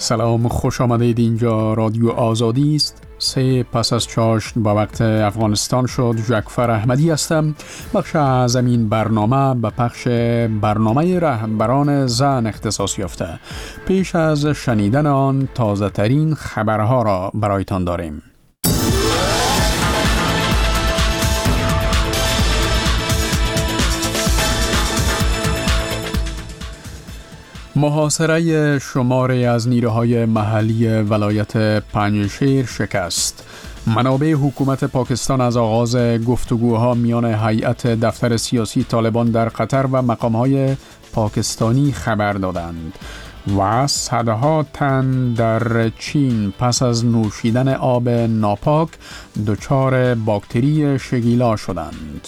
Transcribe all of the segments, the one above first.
سلام، خوش آمدید. اینجا رادیو آزادی است. 3 پس از چاشت با وقت افغانستان شد. جعفر احمدی هستم. بخش از این برنامه به پخش برنامه رهبران زن اختصاص یافته. پیش از شنیدن آن تازه ترین خبرها را برایتان داریم. محاصره شماری از نیروهای محلی ولایت پنجشیر شکست. منابع حکومت پاکستان از آغاز گفتگوها میان هیئت دفتر سیاسی طالبان در قطر و مقامهای پاکستانی خبر دادند و صدها تن در چین پس از نوشیدن آب ناپاک دچار باکتری شگیلا شدند.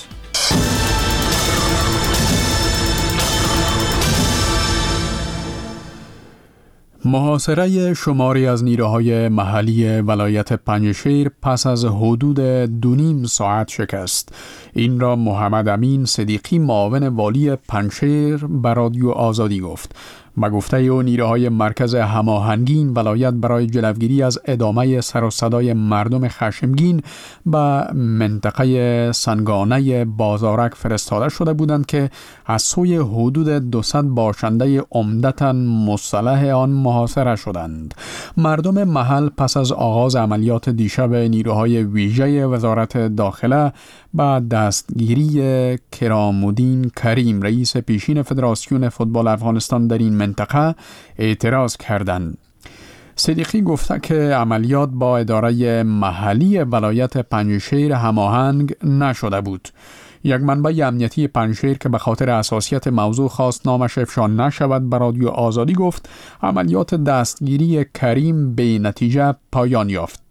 محاصره شماری از نیروهای محلی ولایت پنجشیر پس از حدود 2.5 ساعت شکست. این را محمد امین صدیقی معاون والی پنجشیر به رادیو آزادی گفت. با گفته او نیروهای مرکز هماهنگی ولایت برای جلوگیری از ادامه سر و صدای مردم خشمگین به منطقه سنگانه بازارک فرستاده شده بودند که از سوی حدود 200 باشنده عمدتاً مسلح آن محاصره شدند. مردم محل پس از آغاز عملیات دیشب نیروهای ویژه وزارت داخله با دستگیری کرامالدین کریم رئیس پیشین فدراسیون فوتبال افغانستان در این منطقه اعتراض کردند. صدیقی گفته که عملیات با اداره محلی ولایت پنجشیر هماهنگ نشده بود. یک منبع امنیتی پنجشیر که به خاطر حساسیت موضوع خواست نامش افشا نشود به رادیو آزادی گفت عملیات دستگیری کریم به نتیجه پایان یافت.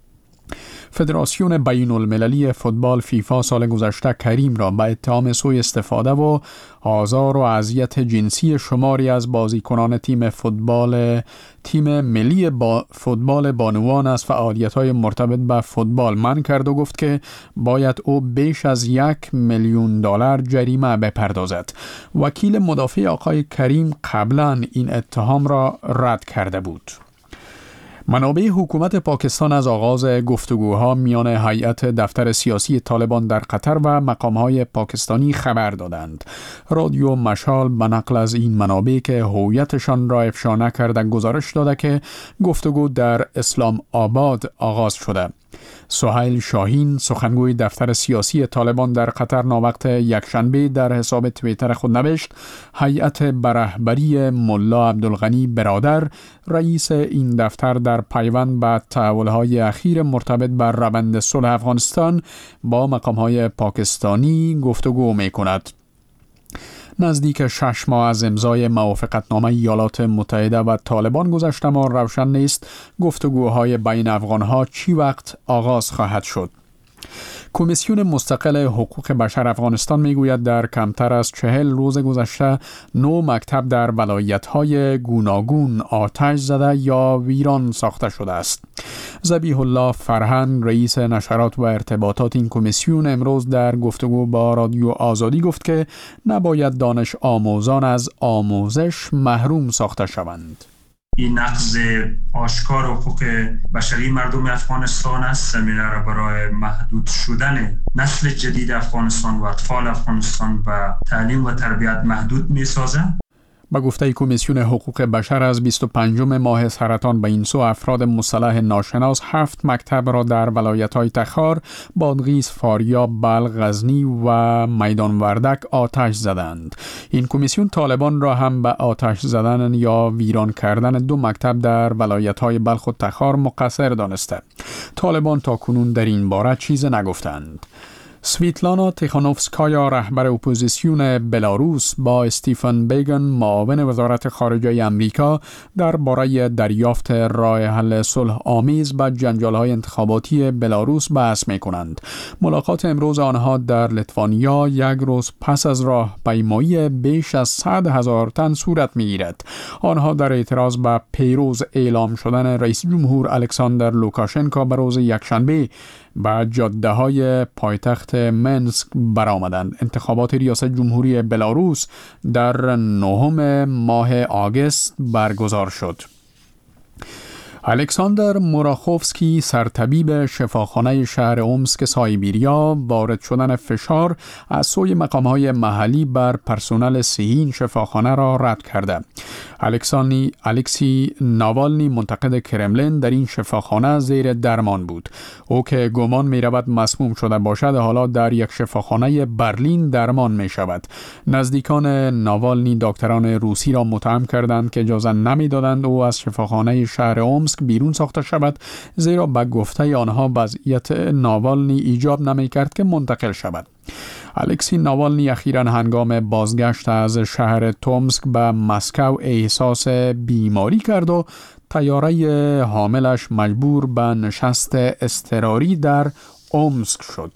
فدراسیون بین المللی فوتبال فیفا سال گذشته کریم را به اتهام سوء استفاده و آزار و اذیت جنسی شماری از بازیکنان تیم ملی فوتبال بانوان از فعالیت‌های مرتبط به فوتبال منع کرد و گفت که باید او بیش از $1,000,000 جریمه بپردازد. وکیل مدافع آقای کریم قبلا این اتهام را رد کرده بود. منابع حکومت پاکستان از آغاز گفتگوها میان هیئت دفتر سیاسی طالبان در قطر و مقامهای پاکستانی خبر دادند. رادیو مشال به نقل از این منابع که هویتشان را افشا نکرده گزارش داده که گفتگو در اسلام آباد آغاز شده. سهیل شاهین سخنگوی دفتر سیاسی طالبان در قطر ناوقت یکشنبه در حساب توییتر خود نوشت هیئت به رهبری ملا عبدالغنی برادر رئیس این دفتر در پیوند به تحول‌های اخیر مرتبط بر روند صلح افغانستان با مقام‌های پاکستانی گفتگو می‌کند. نزدیک 6 ماه از امضای موافقتنامه ایالات متحده و طالبان گذشته اما روشن نیست گفتگوهای بین افغانها چی وقت آغاز خواهد شد. کمیسیون مستقل حقوق بشر افغانستان میگوید در کمتر از 40 روز گذشته 9 مکتب در ولایت‌های گوناگون آتش زده یا ویران ساخته شده است. ذبیح الله فرهنگ رئیس نشرات و ارتباطات این کمیسیون امروز در گفتگو با رادیو آزادی گفت که نباید دانش آموزان از آموزش محروم ساخته شوند. این نقض آشکار حقوق بشری مردم افغانستان است. زمینه را برای محدود شدن نسل جدید افغانستان و اطفال افغانستان و تعلیم و تربیت محدود می سازد. با گفته کمیسیون حقوق بشر از 25 ماه سرطان به این سو افراد مسلح ناشناس 7 مکتب را در ولایت‌های تخار، بادغیس، فاریاب، بلخ، غزنی و میدان وردک آتش زدند. این کمیسیون طالبان را هم به آتش زدن یا ویران کردن 2 مکتب در ولایت‌های بلخ و تخار مقصر دانسته. طالبان تاکنون در این باره چیز نگفتند. سویتلانا تیخانوفسکایا رهبر اپوزیسیون بلاروس با استیفن بیگن معاون وزارت خارجه امریکا درباره دریافت راه حل صلح آمیز با جنجال‌های انتخاباتی بلاروس بحث می‌کنند. ملاقات امروز آنها در لیتوانیا یک روز پس از راهپیمایی بیش از 100,000 تن صورت می‌گیرد. آنها در اعتراض به پیروز اعلام شدن رئیس جمهور الکساندر لوکاشنکو به روز یکشنبه به جاده‌های پایتخت منسک برآمدند. انتخابات ریاست جمهوری بلاروس در 9 ماه آگوست برگزار شد. الکساندر موراخوفسکی سرطبیب شفاخانه شهر اومسک سایبیریا وارد شدن فشار از سوی مقام‌های محلی بر پرسنل صحی این شفاخانه را رد کرده. الکسی ناوالنی منتقد کرملین در این شفاخانه زیر درمان بود. او که گمان می رود مسموم شده باشد حالا در یک شفاخانه برلین درمان می شود. نزدیکان ناوالنی دکتران روسی را متهم کردند که اجازه نمی دادند او از شفاخانه شهر اومسک بیرون ساخته شود، زیرا به گفته آنها وضعیت ناوالنی ایجاب نمی کرد که منتقل شود. الکسی ناوالنی اخیراً هنگام بازگشت از شهر تومسک به مسکو احساس بیماری کرد و طیاره حاملش مجبور به نشست اضطراری در اومسک شد.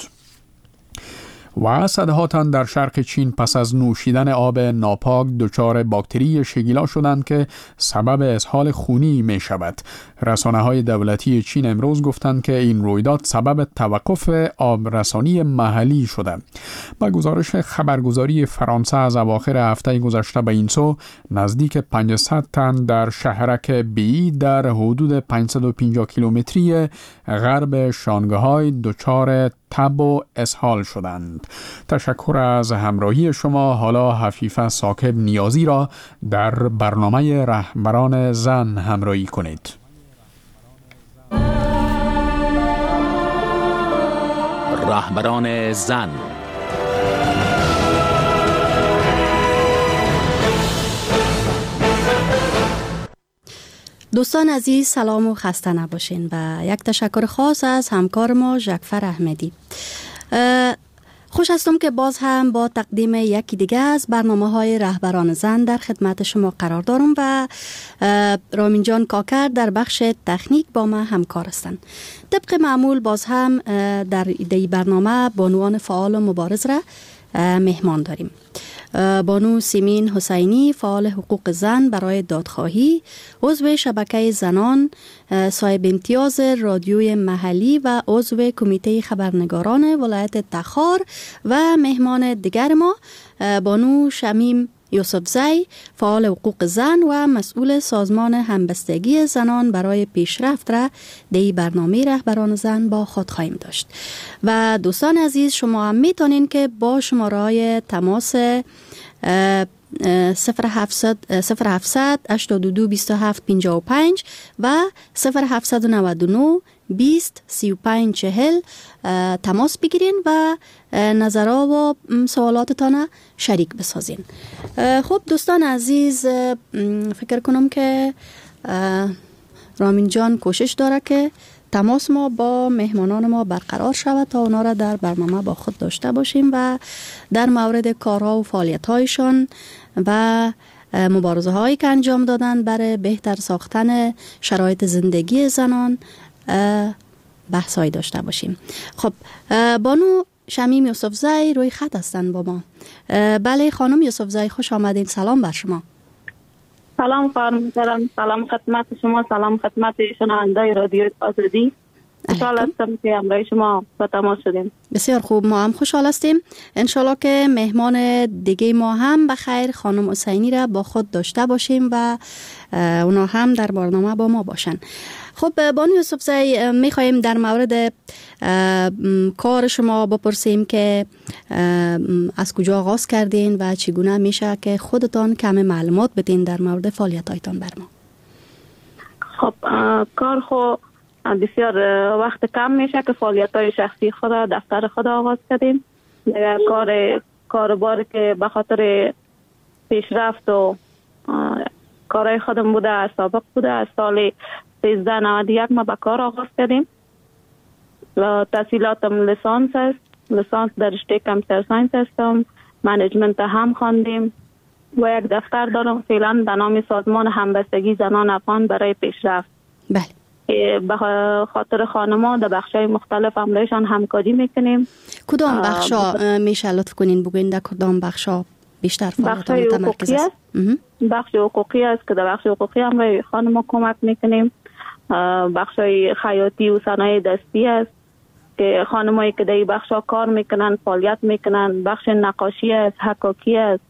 و صدها تن در شرق چین پس از نوشیدن آب ناپاک دچار باکتری شگیلا شدند که سبب اسهال خونی می شود. رسانه‌های دولتی چین امروز گفتند که این رویداد سبب توقف آبرسانی محلی شده. با گزارش خبرگزاری فرانسه از اواخر هفته گذشته به این سو نزدیک 500 تن در شهرک بی در حدود 550 کیلومتری غرب شانگهای دچار تب و اسهال شدند. تشکر از همراهی شما. حالا حفیفه ثاقب نیازی را در برنامه رهبران زن همراهی کنید. رهبران زن. دوستان عزیز سلام و خسته نباشین و یک تشکر خاص از همکار ما ژکفر احمدی. خوش هستم که باز هم با تقدیم یکی دیگه از برنامه‌های رهبران زن در خدمت شما قرار دارم و رامین جان کاکر در بخش تکنیک با ما همکار هستند. طبق معمول باز هم در ایده برنامه بانوان فعال و مبارز را مهمان داریم. بانو سیمین حسینی فعال حقوق زن برای دادخواهی، عضو شبکه زنان، صاحب امتیاز رادیوی محلی و عضو کمیته خبرنگاران ولایت تخار و مهمان دیگر ما بانو شمیم یوسفزی فعال حقوق زن و مسئول سازمان همبستگی زنان برای پیشرفت را در برنامه رهبران زن با خود خواهیم داشت. و دوستان عزیز شما هم میتونین که با شماره تماس 0700 82 27 55 و 0799 20 35 40 تماس بگیرین و نظرها و سوالاتتان شریک بسازین. خب دوستان عزیز فکر کنم که رامین جان کوشش داره که تماس ما با مهمانان ما برقرار شود تا اونا را در برنامه با خود داشته باشیم و در مورد کارها و فعالیت‌هایشان و مبارزه هایی که انجام دادن برای بهتر ساختن شرایط زندگی زنان بحثایی داشته باشیم. خب بانو شمیم یوسفزی روی خط هستن با ما. بله خانم یوسفزی خوش آمدین. سلام بر شما. سلام خانم، سلام خدمت شما، سلام خدمت شنوندگان رادیو آزادی. خوشحال هستم که همراه شما با تماس شدیم. بسیار خوب، ما هم خوشحال هستیم. انشالله که مهمان دیگه ما هم بخیر خانم حسینی را با خود داشته باشیم و اونا هم در برنامه با ما باشن. خب بانو یوسفزی میخواییم در مورد کار شما بپرسیم که از کجا آغاز کردین و چگونه میشه که خودتان کم معلومات بدین در مورد فعالیتایتان بر ما. خب کار خو بسیار وقت کم میشه که فعالیت‌های شخصی خود دفتر خود آغاز کردیم. کاربار که به خاطر پیشرفت و کارهای خودم بوده از سابق بوده، از سال 1391 ما به کار آغاز کردیم. تحصیلاتم لیسانس است، لیسانس در رشته کامپیوتر ساینس هستم، منیجمنت هم خواندیم و یک دفتر دارم فعلا به نام سازمان همبستگی زنان افغان برای پیشرفت. بله. به خاطر خانم‌ها در بخش‌های مختلف همراهشان همکاری میکنیم. کدام بخشا میشه لطف کنین بگوین در کدام بخشا بیشتر فعالیت متمرکز است؟ بخش حقوقی است که در بخش حقوقی همراه خانم‌ها کمک میکنیم. بخش‌های خیاطی و صنایع دستی است که خانمایی که در این بخش‌ها کار میکنن فعالیت میکنن. بخش نقاشی است، حکاکی است.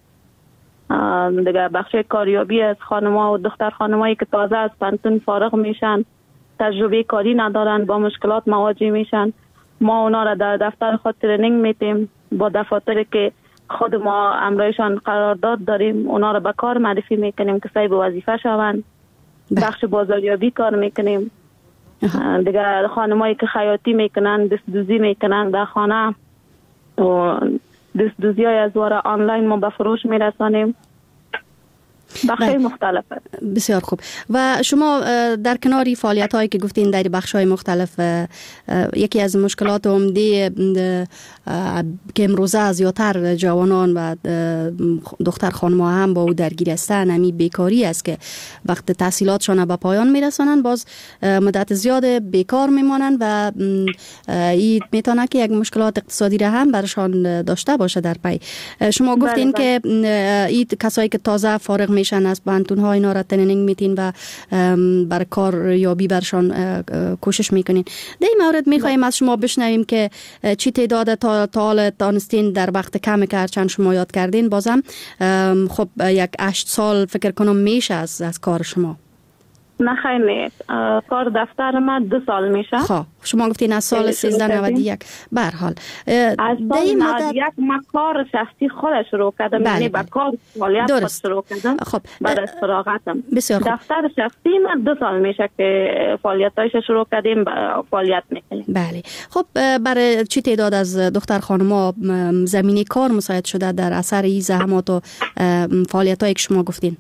دیگه بخش کاریابی است، خانم‌ها و دختر خانمایی که تازه از پانتون فارغ میشن تجربه کاری ندارن، با مشکلات مواجه میشن. ما اونا را در دفتر خود ترینینگ میتیم، با دفاتری که خود ما امرایشان قرارداد داریم اونا را به کار معرفی میکنیم که صاحب وظیفه شوند. بخش بازاریابی کار میکنیم. دیگه خانمایی که خیاطی میکنن، دستدوزی میکنن در خانه و دستدوزی های از واره آنلاین ما به فروش میرسانیم. بخشای مختلف. بسیار خوب. و شما در کناری فعالیت هایی که گفتین در بخش های مختلف، یکی از مشکلات عمده که امروزه زیادتر جوانان و دختر خانم‌ها هم با او درگیر هستند همی بیکاری است که وقت تحصیلاتشان به پایان میرسانند باز مدت زیاد بیکار میمانند و این میتونه که یک مشکلات اقتصادی را هم برشان داشته باشه در پی. شما گفتین که این کسایی که تازه فارغ میشن از بانتون ها اینا را ترینینگ میتین و بر کار یابی برشان کوشش میکنین. در این مورد میخوایم از شما بشنویم که چی تعداد تا حال دانستین در وقت کم که هرچند شما یاد کردین بازم خب 8 سال فکر کنم میشه از کار شما. نه خیلی کار دفتر ما 2 سال میشه. خب شما گفتین از سال 1391 به هر حال از سال 91 ما کار شخصی خودش شروع کردم، یعنی با کار فعالیت خود شروع کردم. خب بعد از فراغتم دفتر شخصی ما 2 سال میشه که فعالیتایش شروع کردیم فعالیت میکنیم. بله. خب برای چی تعداد از دختر خانم‌ها زمینه کار مساعد شده در اثر این زحمات و فعالیتایی که شما گفتین؟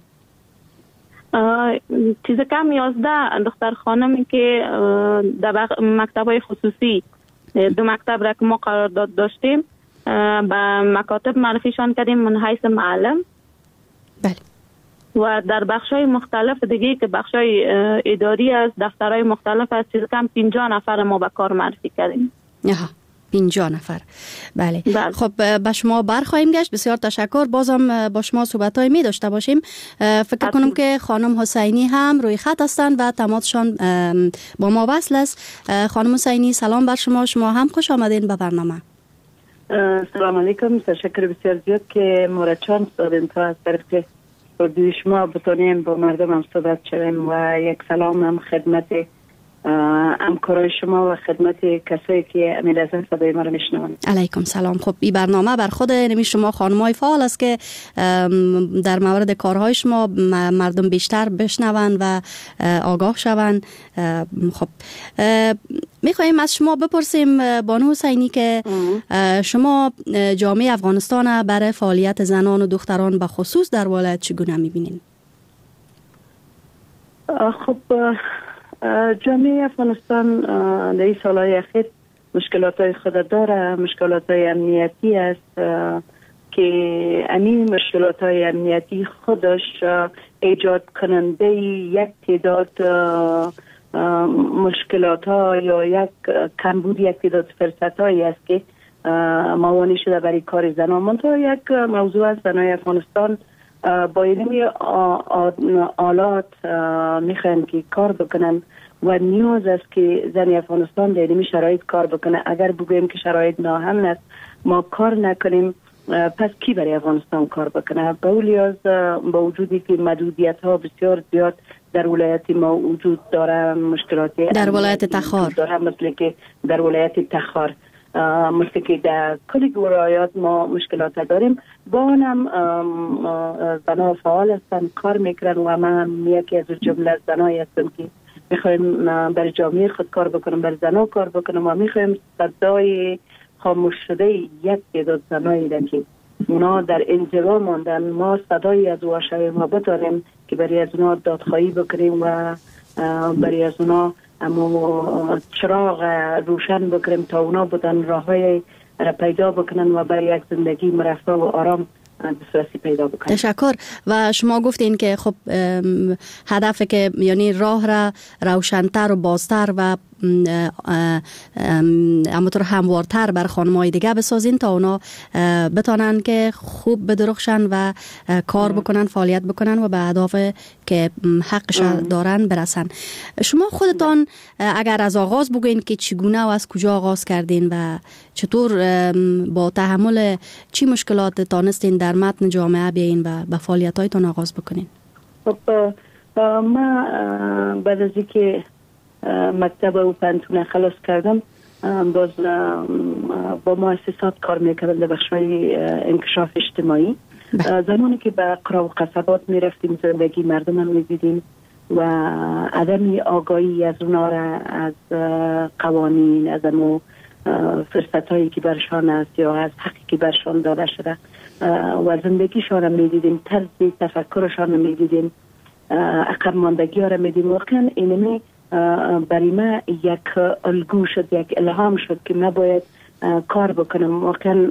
چیز کم 11 دختر خانمی که در مکتب‌های خصوصی 2 مکتب را که ما قرارداد داشتیم به مکاتب معرفیشان کردیم من حیث معلم. بله. و در بخش‌های مختلف دیگه که بخش‌های اداری از دفترهای مختلف از چیز کم 50 نفر ما به کار معرفی کردیم. 50 نفر. بله. خب به شما برخواهیم گشت. بسیار تشکر. بازم با شما صحبت‌های می داشته باشیم. فکر کنم که خانم حسینی هم روی خط هستند و تماسشان با ما وصل است. خانم حسینی سلام بر شما. شما هم خوش آمدین به برنامه. سلام علیکم. تشکر بسیار زیاد که مورد چانس دادین تا از طرف اردوی شما بتونیم با مردم هم صحبت شویم و یک سلام هم خدمت همکارای شما و خدمت کسایی که امید از صدای ما رو میشنوند. علیکم سلام. خب این برنامه بر خود نمی شما خانمای فعال است که در مورد کارهای شما مردم بیشتر بشنوند و آگاه شوند. خب میخواییم از شما بپرسیم بانو حسینی که شما جامعه افغانستان برای فعالیت زنان و دختران به خصوص در ولایت چگونه میبینین؟ خب جامعه افغانستان در این سالهای اخیر مشکلات خود داره. مشکلات امنیتی است که این مشکلات امنیتی خودش ایجاد کننده یک تعداد مشکلات ها یا یک کمبود یک تعداد فرصت هایی است که موانع شده برای کار زنان. منتها یک موضوع است زنای افغانستان با این آلات میخواین که کار بکنن و نیاز است که زن افغانستان در این شرایط کار بکنه. اگر بگوییم که شرایط ناامن است ما کار نکنیم پس کی برای افغانستان کار بکنه؟ با وجودی که محدودیت ها بسیار زیاد در ولایت ما وجود داره، مشکلات در ولایت تخار داره، مثل که در ولایت تخار مثل که در کل ولایات ما مشکلات داریم. با آنم زنها فعال هستن کار میکنن و من یکی از جمله زنایی هستم که میخوایم برای جامعه خود کار بکنم، برای زنها کار بکنم و میخوایم صدای خاموش شده یک تعداد زنایی را که اونا در انزوا ماندن ما صدایی از واشای ما بتاریم که برای از اونا دادخواهی بکنیم و برای از اونا چراغ روشن بکنیم تا اونا بودن راههای پیدا بکنن و برای یک زندگی مرفه و آرام دسترسی پیدا بکنن. تشکر. و شما گفتین که خب هدف که یعنی راه را روشن‌تر و بازتر و همونطور هموارتر بر خانم‌های دیگه بسازین تا اونا بتونن که خوب بدرخشن و کار بکنن، فعالیت بکنن و به اهداف که حقش دارن برسن. شما خودتان اگر از آغاز بگوین که چگونه و از کجا آغاز کردین و چطور با تحمل چی مشکلات تانستین در متن جامعه بیاین و به فعالیت‌هایتان آغاز بکنین؟ خب ما بعد از اینکه مکتب و پانتون خلاص کردم باز با مؤسسات کار میکردم در بخش‌های انکشاف اجتماعی. زمانی که به قرا و قصبات میرفتیم زندگی مردم رو میدیدیم و عدم آگاهی از اونا را از قوانین، از اون فرصتایی که برشان است یا از حقی که برشان داده شده و زندگیشان را میدیدیم، طرز تفکرشان را میدیدیم، عقب ماندگی ها را میدیدیم. واقعا اینمی برای ما یک الگو شد، یک الهام شد که ما باید کار بکنم. واقعا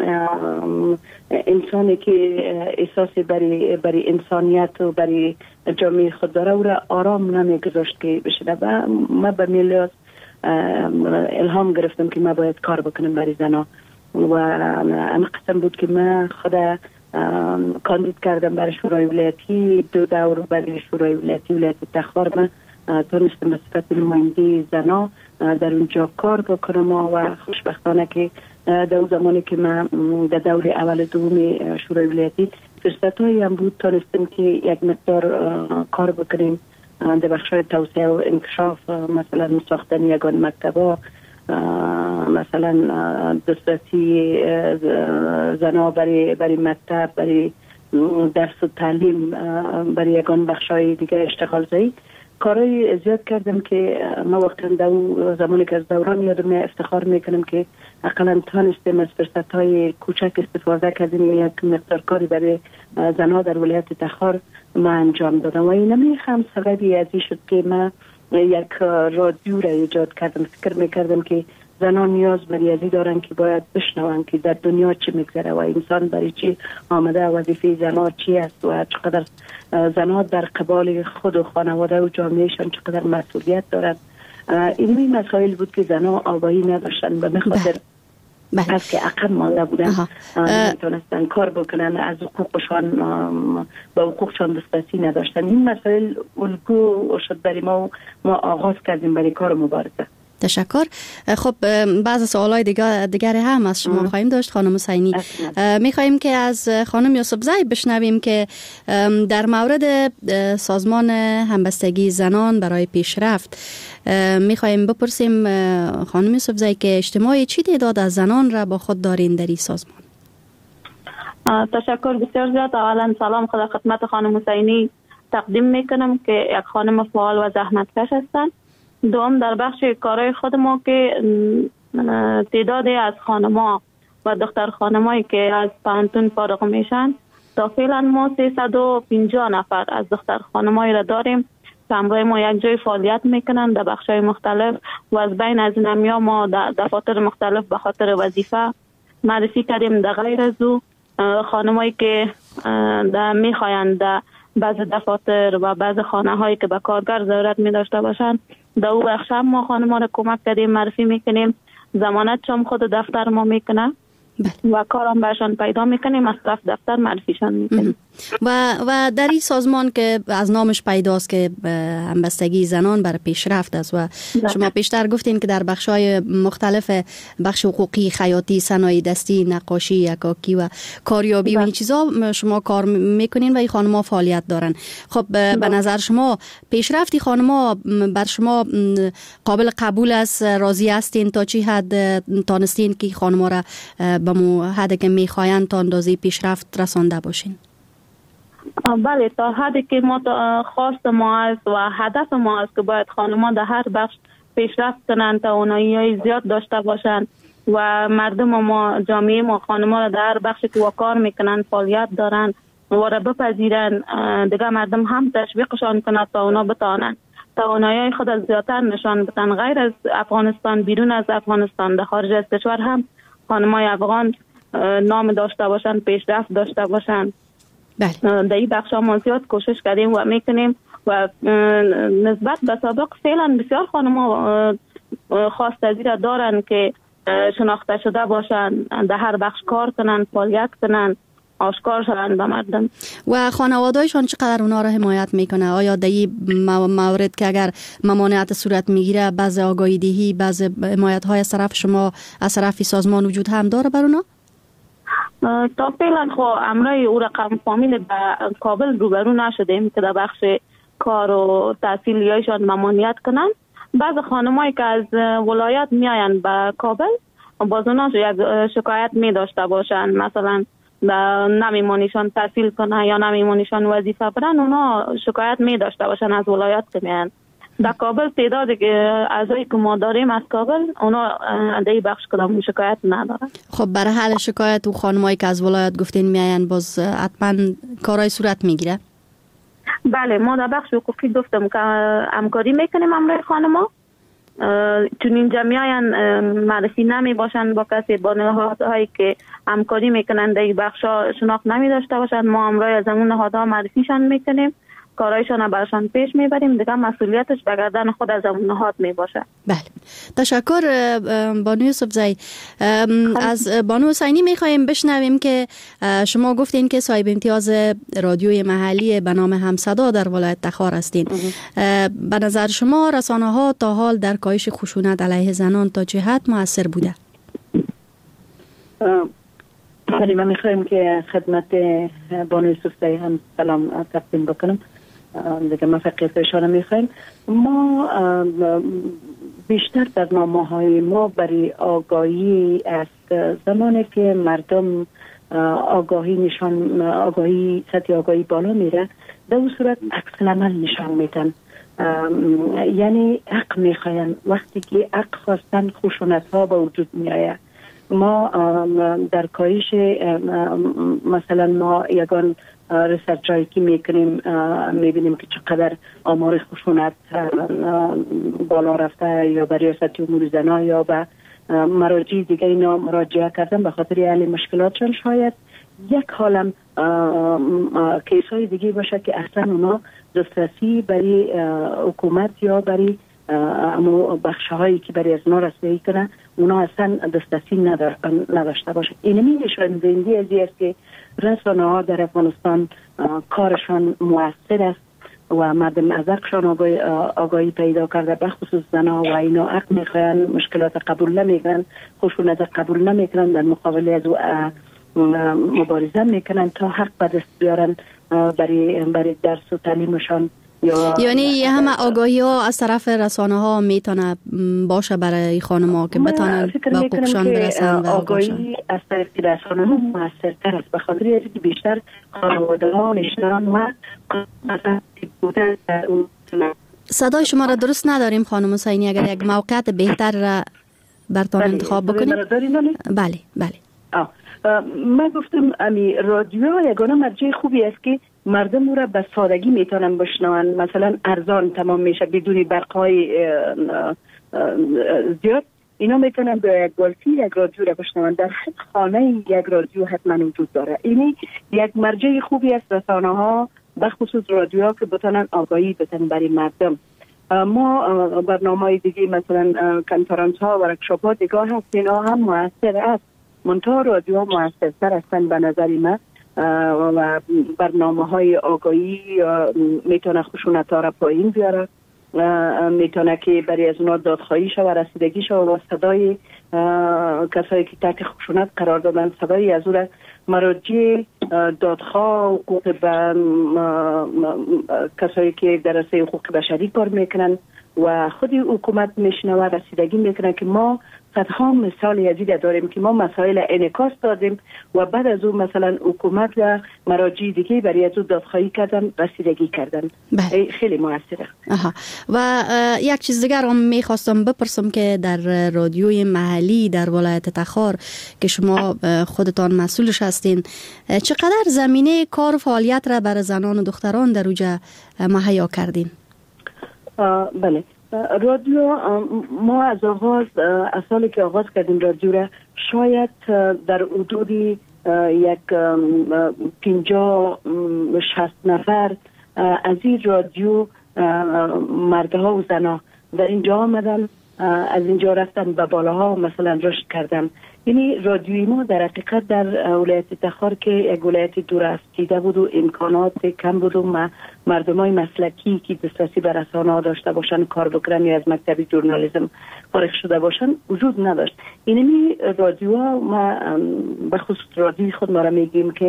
انسانی که احساس برای انسانیت و برای جامعه خود داره او را آرام نمیگذاشت که بشه و ما به میلیاس الهام گرفتم که ما باید کار بکنم برای زنا و اما قسم بود که من خدا کاندید کردم برای شورای ولایتی. 2 دور برای شورای ولایت تخار من تونستم به صفت نماینده زنا در اونجا کار بکنم و خوشبختانه که در زمانی که من در دور اول دوم شورای ولایتی فرصتایی هم بود تونستم که یک مقدار کار بکنیم در بخش‌های توسعه و انکشاف، مثلا ساختن یگان مکتبا، مثلا دسترسی زنا برای مکتب، برای درس و تعلیم، برای یگان بخش‌های دیگه اشتغال زایی کارهای زیاد کردم که ما واقعا زمانی که از دوران یادم افتخار میکنم که اقلا تانستیم از فرصت‌های کوچک استفاده کردیم. یک مقدار کاری برای زنها در ولایت تخار ما انجام دادم و این هم سببی ازی شد که ما یک رادیو را ایجاد کردم. فکر میکردم که زنان نیاز برای ازی دارن که باید بشنون که در دنیا چی میگذره و انسان برای چی آمده، وظیفه زنها چی است و چقدر زنها در قبال خود و خانواده و جامعهشان چقدر مسئولیت دارند. این مسائل بود که زنها آگاهی نداشتن و بخاطر از که عقب مانده بودن نمیتونستن کار بکنن، از حقوقشان با حقوقشان دسترسی نداشتن. این مسائل الگو شد برای ما آغاز کردیم برای کار مبارزه. تشکر. خب بعض سوالای دیگر هم از شما خواهیم داشت خانم حسینی. میخواهیم که از خانم یوسفزی بشنویم که در مورد سازمان همبستگی زنان برای پیشرفت میخواهیم بپرسیم خانم یوسفزی که اجتماع چی تعداد از زنان را با خود دارین در این سازمان؟ تشکر بسیار زیاد. اولا سلام خدمت خانم حسینی تقدیم میکنم که یک خانم فعال و زحمتکش هستند. دوم در بخش کارهای خود ما که تعدادی از خانم‌ها و دختر خانمایی که از پانتون فارغ میشن تا فعلا ما 350 نفر از دختر خانمایی را داریم که همراه ما یک جای فعالیت میکنن در بخش‌های مختلف و از بین از اینها ما در دفاتر مختلف به خاطر وظیفه معرفی کردیم. در غیر از او خانمایی که میخواین در بعض دفاتر و بعض خانه هایی که به کارگر ضرورت می داشته باشند در او بخش هم ما خانم ها را کمک کردیم، معرفی میکنیم، ضمانت هم خود دفتر ما میکنه و کارم برشان پیدا میکنیم، از طرف دفتر معرفیشان میکنیم. و در این سازمان که از نامش پیداست که همبستگی زنان برای پیشرفت است و شما پیشتر گفتین که در بخش‌های مختلف، بخش حقوقی، خیاطی، صنایع دستی، نقاشی، یکاکی و کاریابی و این چیزا شما کار میکنین و این خانم‌ها فعالیت دارن. خب به نظر شما پیشرفتی خانم‌ها بر شما قابل قبول است؟ راضی هستین؟ تا چی حد تانستین که خانم‌ها را به مو حدی که میخواین تا اندازه پیشرفت رسانده باشین؟ بله، تا حدی که ما خواست ما است و هدف ما است که باید خانم‌ها در هر بخش پیشرفت کنند، توانایی‌های زیاد داشته باشند و مردم ما، جامعه ما خانم‌ها را در هر بخشی که کار میکنن فعالیت دارن و را بپذیرن، دیگه مردم هم تشویقشان کنند تا اونا بتوانند توانایی خود از زیادتر نشان بدن. غیر از افغانستان، بیرون از افغانستان، در خارج از کشور هم خانم‌های افغان نام داشته باشن، پیشرفت داشته باشن. در این بخش ما زیاد کوشش کردیم و میکنیم و نسبت به سابق فعلا بسیار خانم‌ها خواست از این دارن که شناخته شده باشن، در هر بخش کار کنن، فعالیت کنن، آشکار شدن به مردم. و خانواده‌شان چقدر اونا را حمایت میکنه؟ آیا در این مورد که اگر ممانعت صورت میگیره بعض آگاهی دهی، بعض حمایت های از طرف شما، از طرف سازمان وجود هم داره بر اونا؟ تا فعلا خو امرای او رقم فامیل به کابل روبرو نشدیم که در بخش کار و تحصیلیایشان ممانعت کنن، بعض خانمایی که از ولایت میاین به کابل باز اونا یک شکایت می داشته باشن، مثلا نمیمونیشان تحصیل کنه یا نمیمونیشان وظیفه برن، اونا شکایت می داشته باشن از ولایت که میاین. در کابل تعدادی که اعضایی که ما داریم از کابل اونا در این بخش کدام شکایت ندارن. خب برای حل شکایت و خانمایی که از ولایت گفتین میاین باز حتما کارهای صورت میگیره؟ بله، ما در بخش حقوقی گفتم که همکاری میکنیم همراه خانما، چون اینجا میاین معرفی نمی باشن با کسی، با نهادهایی که همکاری میکنن در این بخش شناخت نمی داشته باشن، ما همراه از اون نهادها معرفیشان میکنیم، کارایشان برشان پیش میبریم، دیگه مسئولیتش به گردن خود از اون نهاد میباشه. بله، تشکر بانو یوسفزئی. از بانو حسینی میخوایم بشنویم که شما گفتین که صاحب امتیاز رادیوی محلی به نام همصدا در ولایت تخار هستین. به نظر شما رسانه ها تا حال در کاهش خشونت علیه زنان تا چه حد مؤثر بوده؟ ولی من میخوایم که خدمت بانو یوسفزئی هم سلام تقدیم بکنم. دیگه ما فقط اشاره میخوایم، ما بیشتر برنامه‌های ما برای آگاهی است. زمانی که مردم سطح آگاهی بالا میره، در اون صورت عکس العمل نشان میدن، یعنی حق میخواین. وقتی که حق خواستن خشونت ها به وجود میآید. ما در کاهش مثلا ما یگان ریسرچایی که میکنیم میبینیم که چقدر آمار خشونت بالا رفته، یا به ریاست امور زنان یا به مراجع دیگه اینا مراجعه کردن به خاطر حل مشکلاتشون. شاید یک حالم کیسای دیگه باشه که اصلا اونا دسترسی برای حکومت یا برای اما بخشهایی که برای از اونا رسیدگی کنن اونا اصلا دسترسی نداشته باشه. اینمی نشان دهنده از این است که رسانه ها در افغانستان کارشان مؤثر است و مردم از حقشان آگاهی پیدا کرده، به خصوص زنها، و اینا حق میخواین، مشکلات قبول نمیکنن، خشونت قبول نمیکنن، در مقابل از مبارزه میکنن تا حق به دست بیارن برای درس و تعلیمشان. یعنی همه آگاهی ها از طرف رسانه ها میتونه باشه برای خانم ها که بتانن به حقوقشان برسن. آگاهی از طرف رسانه ها موثرتر است، به خاطر اینکه بیشتر خانواده ها نشنان و صدای شما را درست نداریم خانم حسینی، اگر یک موقعیت بهتر را برتان انتخاب بکنیم. بله بله. من گفتم امی رادیو یگانه مرجع خوبی است که مردم او را به سادگی میتونن بشنون، مثلا ارزان تمام میشه بدون برقای زیاد، اینا میتونن به یک گلفی یک رادیو را بشنون. در هر خانه یک رادیو حتما وجود داره. اینی یک مرجع خوبی است رسانه ها، به خصوص رادیوها، که بتونن آگاهی بدن برای مردم. ما برنامه‌های دیگه مثلا کنفرانس ها و ورکشاپ ها دیگه هست، اینا هم موثر است، منتها رادیوها موثرتر هستن به نظر من. و برنامه های آگاهی میتونه خشونت ها را پایین بیاره، میتونه که برای از اونا دادخواهی شو و رسیدگی شو و صدای کسایی که تحت خشونت قرار دادن، صدای از اون مراجع دادخواه حقوق به کسایی که در رسای حقوق بشری کار میکنن و خودی حکومت میشنه و رسیدگی میکنه که ما صدها مثال یزید داریم که ما مسائل انعکاس دادیم و بعد از اون مثلا حکومت و مراجع دیگه برای از اون دادخواهی کردن، رسیدگی کردن. خیلی موثره. و یک چیز دیگر هم میخواستم بپرسم که در رادیوی محلی در ولایت تخار که شما خودتان مسئولش هستین، چقدر زمینه کار و فعالیت را برای زنان و دختران در اوجا مهیا کردین؟ بله، رادیو ما از سالی که آغاز کردیم رادیو را، شاید در حدود یک 50-60 نفر از این رادیو مردها و زنها در اینجا آمدن، از اینجا رفتن به بالاها مثلا رشد کردن. یعنی رادیوی ما در حقیقت در ولایت تخار که یک ولایت دور است دیده بود و امکانات کم بود و مردمای مسلکی که دسترسی به رسانه ها داشته باشن، کار بکنن یا از مکتب ژورنالیسم فارغ شده باشن وجود نداشت. اینمی رادیوها، ما به خصوص رادیوی خود ما را میگیم که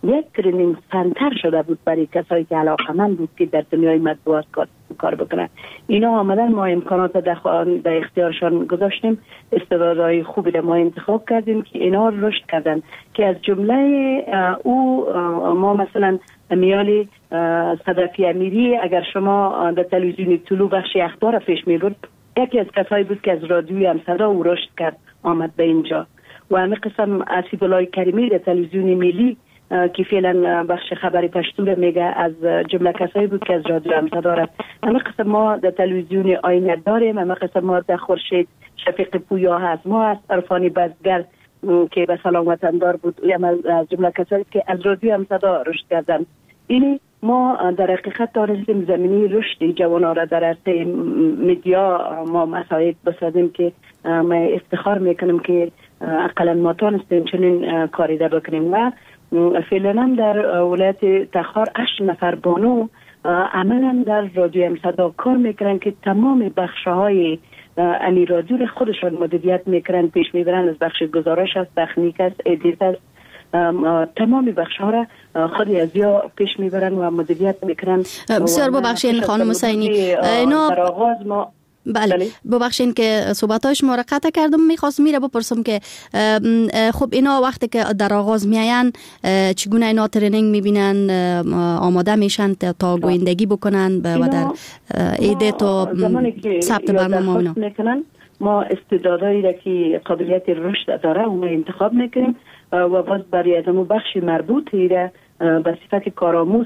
یک ترینینگ سنتر شده بود برای کسایی که علاقه‌مند بود که در دنیای مطبوعات کار بکنن. اینا آمدن، ما امکانات در اختیارشان گذاشتیم، استعدادهای خوبی را ما انتخاب کردیم که اینا رشد کردن، که از جمله او ما مثلا میالی صدفی امیری، اگر شما در تلویزیون طلوع بخش اخبار پیش میبرد، یکی از کسایی بود که از رادیوی همصدا او رشد کرد آمد به اینجا. و همه قسم اسیدالله کریمی در تلویزیون ملی که فعلا بخش خبری پشتو را میگه، از جمله کسایی بود که از رادیو همصدا رفت. همه قسم ما در تلویزیون آینه داریم، همه قسم ما در خورشید شفیق پویا هست، ما از عرفانی بزگر که به سلام وطن دار بود، از جمله کسایی که از رادیو همصدا رشد کردن. این ما در حقیقت دارستیم زمینی رشد جوانان را در عرصه میدیا ما مساعد بسازیم که ما افتخار میکنیم که اقلا ما تانستیم چنین کاری را بکنیم. و فعلا هم در ولایت تخار 8 نفر بانو عملا در رادیو همصدا کار میکنن که تمام بخش‌های امی رادیو را خودشان مدیریت میکنن، پیش میبرن. از بخش گزارش است، تکنیک است، ادیت است، تمام بخش‌ها را خودی از یا پیش میبرن و مدیریت میکنن. بسیار ببخشید خانم حسینی، اینا در آغاز ما بله ببخشید که صحبت‌های شما را قطع کردم. می‌خواستم میره بپرسم که خب اینا وقتی که در آغاز میاین چگونه اینا ترینینگ میبینن، آماده میشن تا گویندگی بکنن و در ایدیت و ثبت برنامه میکنن. ما استعدادایی را که قابلیت رشد داره اون انتخاب میکنیم و باز برای ادامه بخش مربوطی را به صفت کارآموز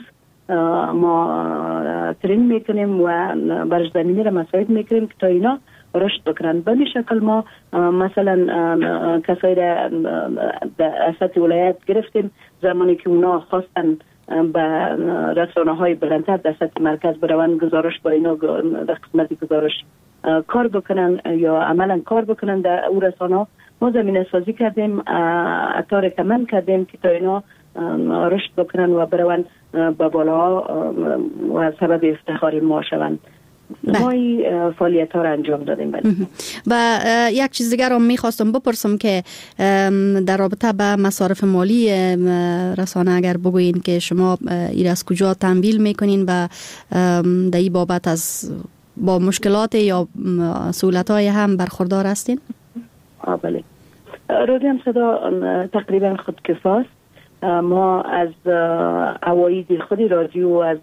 ما ترین میکنیم و برش زمینی را مساعد میکنیم که تا اینا رشد بکنن. به این شکل ما مثلا کسایی را در اساس ولایت گرفتیم، زمانی که اونا خواستن به رسانه های بلندتر در سطح مرکز بروند، گزارش با اینا در قسمت گزارش کار بکنن یا عملا کار بکنن در او رسانه، ما زمینه سازی کردیم، اطار کمن کردیم که تا اینا رشد بکنن و بروند به بالا و سبب افتخار ما شوند. ما این فعالیت ها را انجام دادیم. و یک چیز دیگر رو میخواستم بپرسم که در رابطه به مصارف مالی رسانه اگر بگوین که شما این از کجا تمویل میکنین و در این بابت از با مشکلات یا سهولت های هم برخوردار هستین؟ بله، رادیو همصدا تقریبا خودکفاست. ما از عواید خودی رادیو از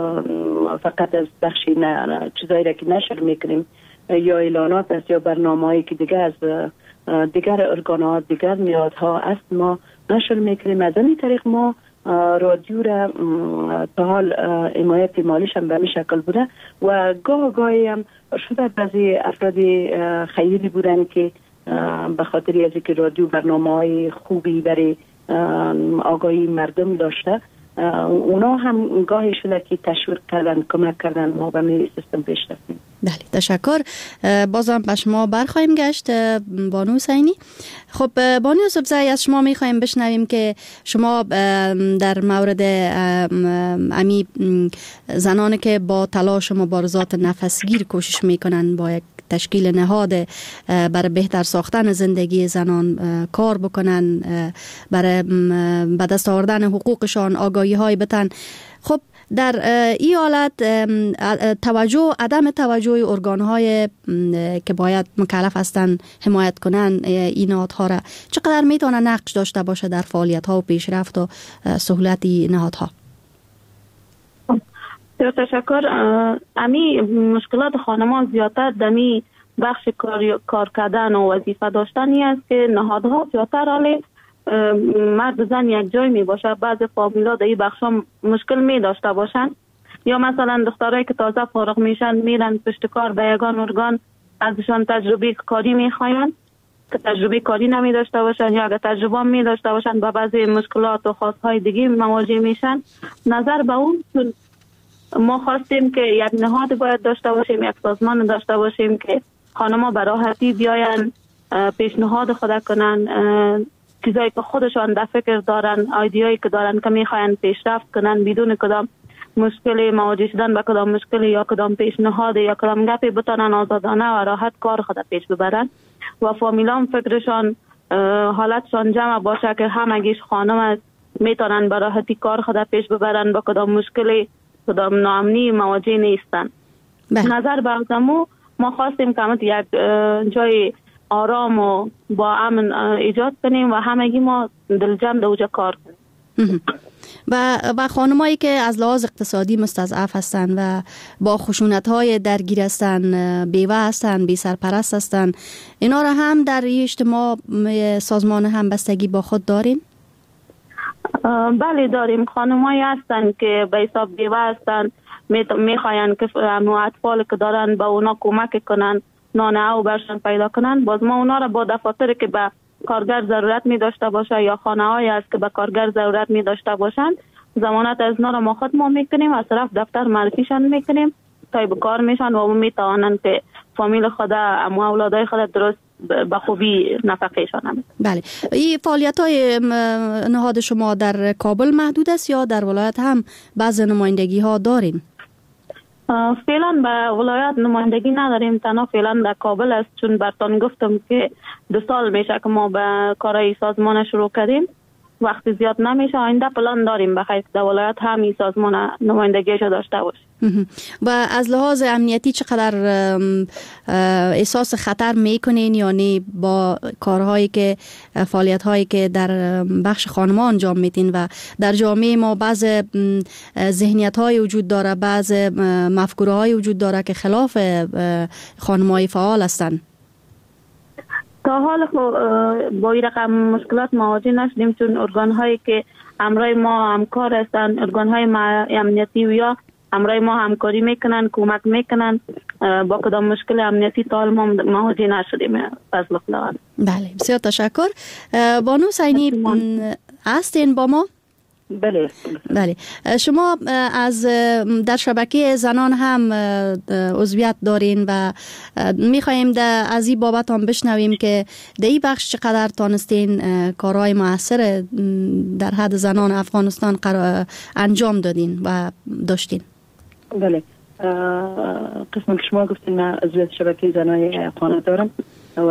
فقط از بخشی چیزایی را که نشر میکنیم یا اعلانات است یا برنامه‌ای که دیگه از دیگر ارگانات، دیگر نهادها است ما نشر میکنیم. از این طریق ما رادیو را تا حال حمایت مالیش هم به این شکل بوده و گاهی هم شده بعضی افراد خیلی بودن که به خاطر از اینکه رادیو برنامه‌های خوبی برای آگاهی مردم داشته، اونا هم گاهی شده که تشویق کردن، کمک کردن ما به این سیستم پیش رفتیم. بله، تشکر. بازم به شما برخواهیم گشت بانو حسینی. خب بانو یوسفزی، از شما میخوایم بشنویم که شما در مورد امی زنانی که با تلاش و مبارزات نفسگیر کوشش میکنن با یک تشکیل نهاد برای بهتر ساختن زندگی زنان کار بکنن، برای به دست آوردن حقوقشان آگاهی های بتن، خب در این حالت عدم توجه ارگان‌های که باید مکلف هستن حمایت کنن این نهادها را چقدر میتونه نقش داشته باشه در فعالیت‌ها و پیشرفت و سهولت این نهادها؟ تشکر. امی مشکلات خانمان زیادتر دمی بخش کار کردن و وظیفه داشتنی است که نهادها زیادتر حالی مرد زن یک جای می باشه. بعض فامیلا در این بخش ها مشکل می داشته باشن، یا مثلا دخترایی که تازه فارغ میشن میرن پشت کار به یگان ارگان، ازشان تجربه کاری میخواین که تجربه کاری نمی داشته باشن، یا اگر تجربه می داشته باشن با بعضی مشکلات و خواستهای دیگه مواجه میشن. نظر به اون ما خواستیم که یک نهاد باید داشته باشیم، یک سازمان داشته باشیم که خانم‌ها به راحتی بیاین پیشنهاد خود کنن، چیزایی که خودشان در فکر دارن، ایده‌ای که دارن که میخواین پیشرفت کنن بدون کدام مشکلی مواجه شدن با کدام مشکلی یا کدام پیشنهاد یا کدام گپی بتونن آزادانه و راحت کار خود پیش ببرن و فامیلان فکرشان حالتشان جمع باشه که همگیش خانم است میتونن به راحتی کار خود پیش ببرن، با کدام مشکلی کدام ناامنی مواجه نیستن. نظر به ازمو ما خواستیم که یک جای آرام و با امن ایجاد کنیم و همگی ما دلجم دوجه کار کنیم. و خانمایی که از لحاظ اقتصادی مستضعف هستند و با خشونت‌های درگیر هستند، بیوه هستند، بی سرپرست هستند، اینا را هم در اجتماع سازمان همبستگی با خود دارین؟ بله داریم. خانمایی هستند که به حساب بیوه هستند، میخواین که اطفال که دارن به اونا کمک کنن، نانه او برشان پیدا کنن. باز ما اونا را با دفاتر که به کارگر ضرورت می داشته باشه یا خانه هایی است که به کارگر ضرورت می داشته باشند، ضمانت از اونا را ما خود میکنیم، از طرف دفتر معرفیشان میکنیم تا به کار میشن و می توانند که فامیل خود اما اولادای خود درست به خوبی نفقهشان هم. بله. این فعالیت های نهاد شما در کابل محدود است یا در ولایت هم بعض نمایندگی ها دارین؟ فعلا به ولایت نمایندگی نداریم، تنها فعلا در کابل است، چون برتان گفتم که 2 سال میشه که ما به کارهای سازمان شروع کردیم، وقت زیاد نمیشه. آینده پلان داریم بخیر در ولایت هم سازمان نمایندگیشو داشته باشیم. و از لحاظ امنیتی چقدر احساس خطر میکنین، یعنی با کارهایی که فعالیت هایی که در بخش خانمان انجام میدین و در جامعه ما بعض ذهنیت های وجود داره، بعض مفکوره های وجود داره که خلاف خانمای فعال هستن؟ تا حال با این رقم مشکلات مواجه نشدیم، چون ارگان هایی که همراه ما همکار هستن، ارگان های امنیتی و یا همراه ما همکاری میکنن، کمک میکنن، با کدام مشکل امنیتی تا حال ما مواجه نشدیم فضل خداوند. بله، بسیار تشکر. بانو حسینی هستین با ما؟ بله. بله. شما از در شبکه زنان هم عضویت دارین و میخواییم از این بابت هم بشنویم که در این بخش چقدر تانستین کارهای موثر در حد زنان افغانستان انجام دادین و داشتین؟ بله. قسم که شما گفتین من عضویت شبکه زنای خانه دارم و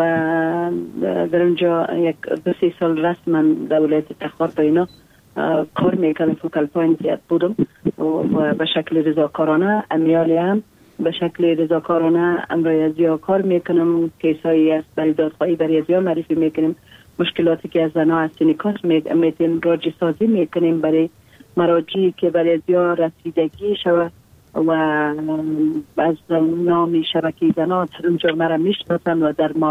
در اونجا 2-3 سال رسما در ولایت تخار با اینا کار میکنم. فوکال پوینت بودم و به شکل رضاکارانه، امیالی هم به شکل رضاکارانه امرای ازیا کار میکنم. کیسایی است برای دادخواهی برای ازیا معرفی میکنیم، مشکلاتی که از زنها از سینیکاس میتیم راجع سازی میکنیم برای مراجعی که برای ازیا رسیدگی شود و از نام شبکه زنها اونجا مرا میشناسن و در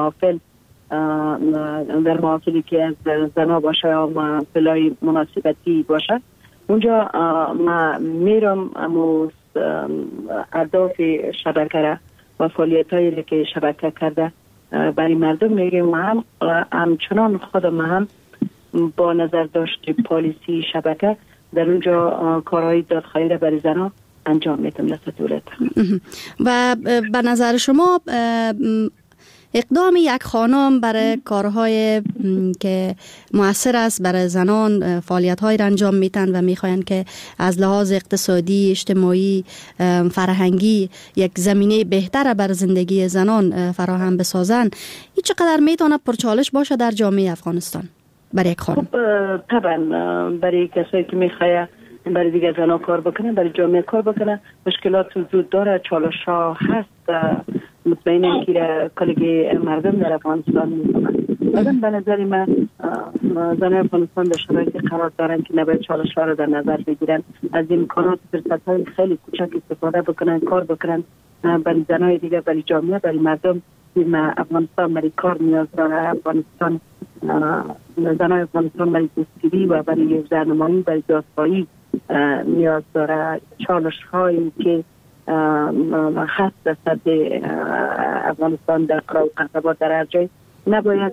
محافلی که از زنها باشه یا محافلای مناسبتی باشه اونجا ما میرم امو اهداف شبکه را و فعالیت هایی که شبکه کرده برای مردم میگیم و همچنان خودم هم با نظر داشت پالیسی شبکه در اونجا کارهای دادخواهی را برای زنها انجام میدم در دولت. و به نظر شما اقدام یک خانم برای کارهای که مؤثر است برای زنان، فعالیت‌هایی را انجام میتن و میخواین که از لحاظ اقتصادی، اجتماعی، فرهنگی یک زمینه بهتر برای زندگی زنان فراهم بسازن، این چقدر میتونه پرچالش باشه در جامعه افغانستان برای یک خانم؟ طبعا برای کسایی که میخواه برای دیگر زنها کار بکنن، برای جامعه کار بکنن، مشکلات وجود داره، چالش ها هست. مطمئنم که کلگی مردم در افغانستان میکنن. بعدم به نظر من زن افغانستان در شرایطی قرار دارن که نباید چالش ها رو در نظر بگیرن، از امکانات فرصت های خیلی کوچک استفاده بکنن، کار بکنن برای زنهای دیگه، برای جامعه، برای مردم. افغانستان برای کار نیاز داره. افغانستان زنهای افغانستان برای دستگیری و برای زنمایی، برای دادخواهی نیاز داره. چالش هایی که خاص در سطح افغانستان در قرار و قصبات در هر جای نباید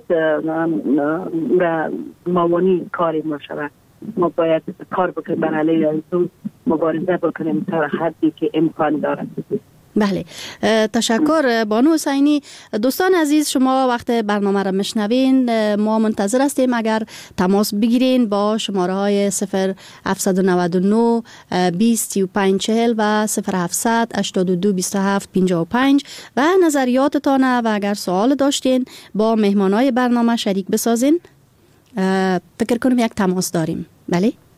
موانی کاری ما شود. ما باید کار بکنیم بر علیه از مبارزه بکنیم تا حدی که امکان داره. بله، تشکر بانو حسینی. دوستان عزیز، شما وقت برنامه را میشنوین، ما منتظر هستیم اگر تماس بگیرین با شماره های 0799 20 35 40 و 0700 82 27 55 و نظریاتتان و اگر سوال داشتین با مهمانای برنامه شریک بسازین. فکر کنم یک تماس داریم. بله؟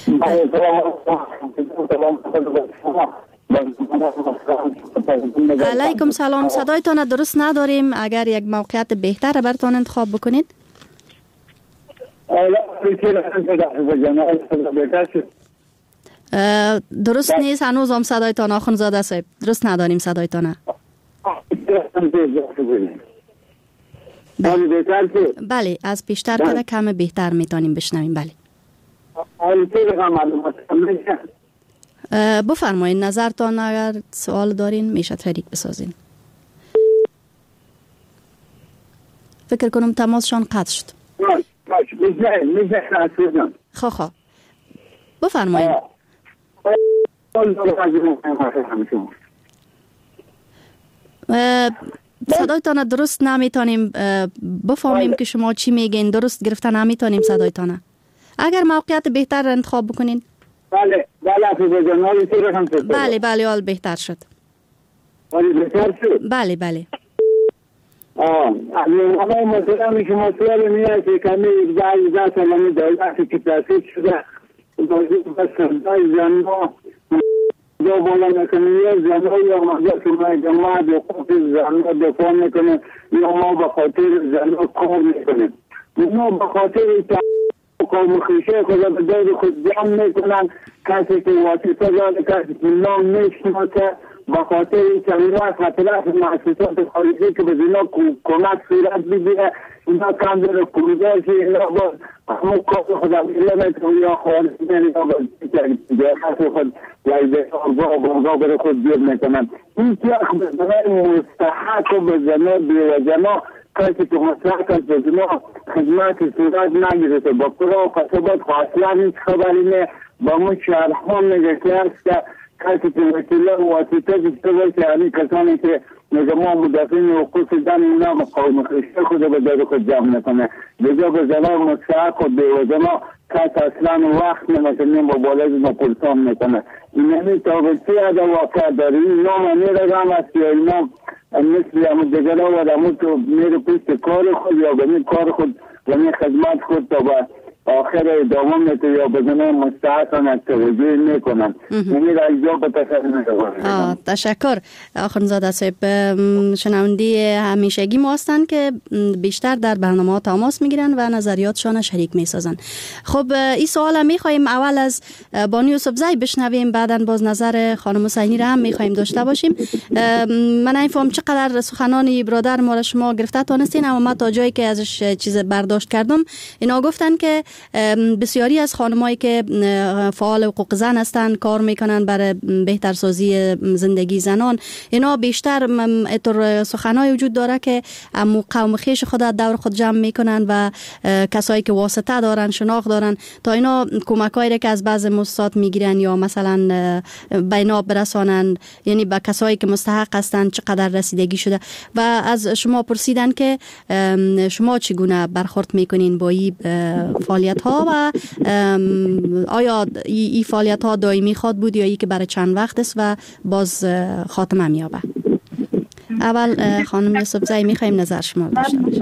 علیکم سلام. صدایتان درست نداریم. اگر یک موقعیت بهتر براتون انتخاب بکنید. درست نیست. هنوز هم صدایتان آخوندزاده صاحب درست نداریم صدایتان. بله از پیشتر کده کم بهتر میتونیم بشنویم. بله بفرمایید نظرتان. اگر سوال دارین میشه تحریک بسازین. فکر کنم تماسشان قطع شد. خواه بفرمایید. صدایتان درست نمیتونیم بفهمیم که شما چی میگین. درست گرفته نمیتونیم صدایتان. اگر موقعیت بهتر انتخاب بکنین. بله حال بهتر شد. بله اما مثلا شما سوال میاد که کمی 10 سالانه دولت که تاسیس شده بس زنها دو بالا نکنه زنها یا مجلس جماعت حقوق زنها دفاع میکنه یا ما به خاطر زنها کار میکنیم. ما به خاطر قوم خویشه خدا به دور خود جمع میکنن. کسی که واسطه داره کسی که نام میشناسه به خاطر این کلمات خطرات مؤسسات خارجی که به اینا کمک صورت بگیره اینا کم داره کلوگاش اینا با همون کار خدا میکنه یا خارجی یا به خاطر خود لایده آرگاه بره خود گیر میکنن. این که اخبرنای مستحق و به زنه بیوزنه کسی که مستحق از به زنه خدمات صورت نگیرده با کرا و قصبات خواستلا هیچ خبری نه با مو شرحان میگه که هست که کسی که وکیله و واسطه داشته باشه یعنی کسانی که نظام مدافعین حقوق زن اینا قوم خویشه خود به دور خود جمع نکنه. بجا به زنان مستحق و بیوزنا کس اصلا وقت نمیکنیم با بالای ما پرسان میکنه. این همی تابطی ادا واقع داره. این نام میرگم است یا اینا مثل همون دیگر ها و همون تو میره پشت کار خود یا به کار خود و خدمت خود تا به آخر ادامه میده یا بزنه مستحقان از توجه میکنن. یعنی رایجا به تشکر. تشکر آخوندزاده صاحب. شنوندی همیشگی ما هستند که بیشتر در برنامه ها تماس میگیرن و نظریاتشان شریک میسازن. خب این سوال میخوایم اول از بانو یوسفزی بشنویم، بعدن باز نظر خانم حسینی را هم میخوایم داشته باشیم. من نمیفهم چقدر سخنانی برادر ما را شما گرفته تانستین، اما من تا جایی که ازش چیز برداشت کردم اینا گفتن که بسیاری از خانمایی که فعال حقوق زن هستند کار میکنن برای بهتر سازی زندگی زنان. اینا بیشتر اطور سخنای وجود داره که قوم خویش خود دور خود جمع میکنن و کسایی که واسطه دارن شناخت دارن تا اینا کمکایی که از بعض مؤسسات میگیرن یا مثلا بینا برسانن، یعنی به کسایی که مستحق هستند چقدر رسیدگی شده. و از شما پرسیدن که شما چگونه برخورد میکنین با این فعالیت ها و آیا این فعالیت ها دائمی خواد بود یا ای که برای چند وقت است و باز خاتمه میابه؟ اول خانم یوسفزی میخوایم نظر شما داشته باشیم.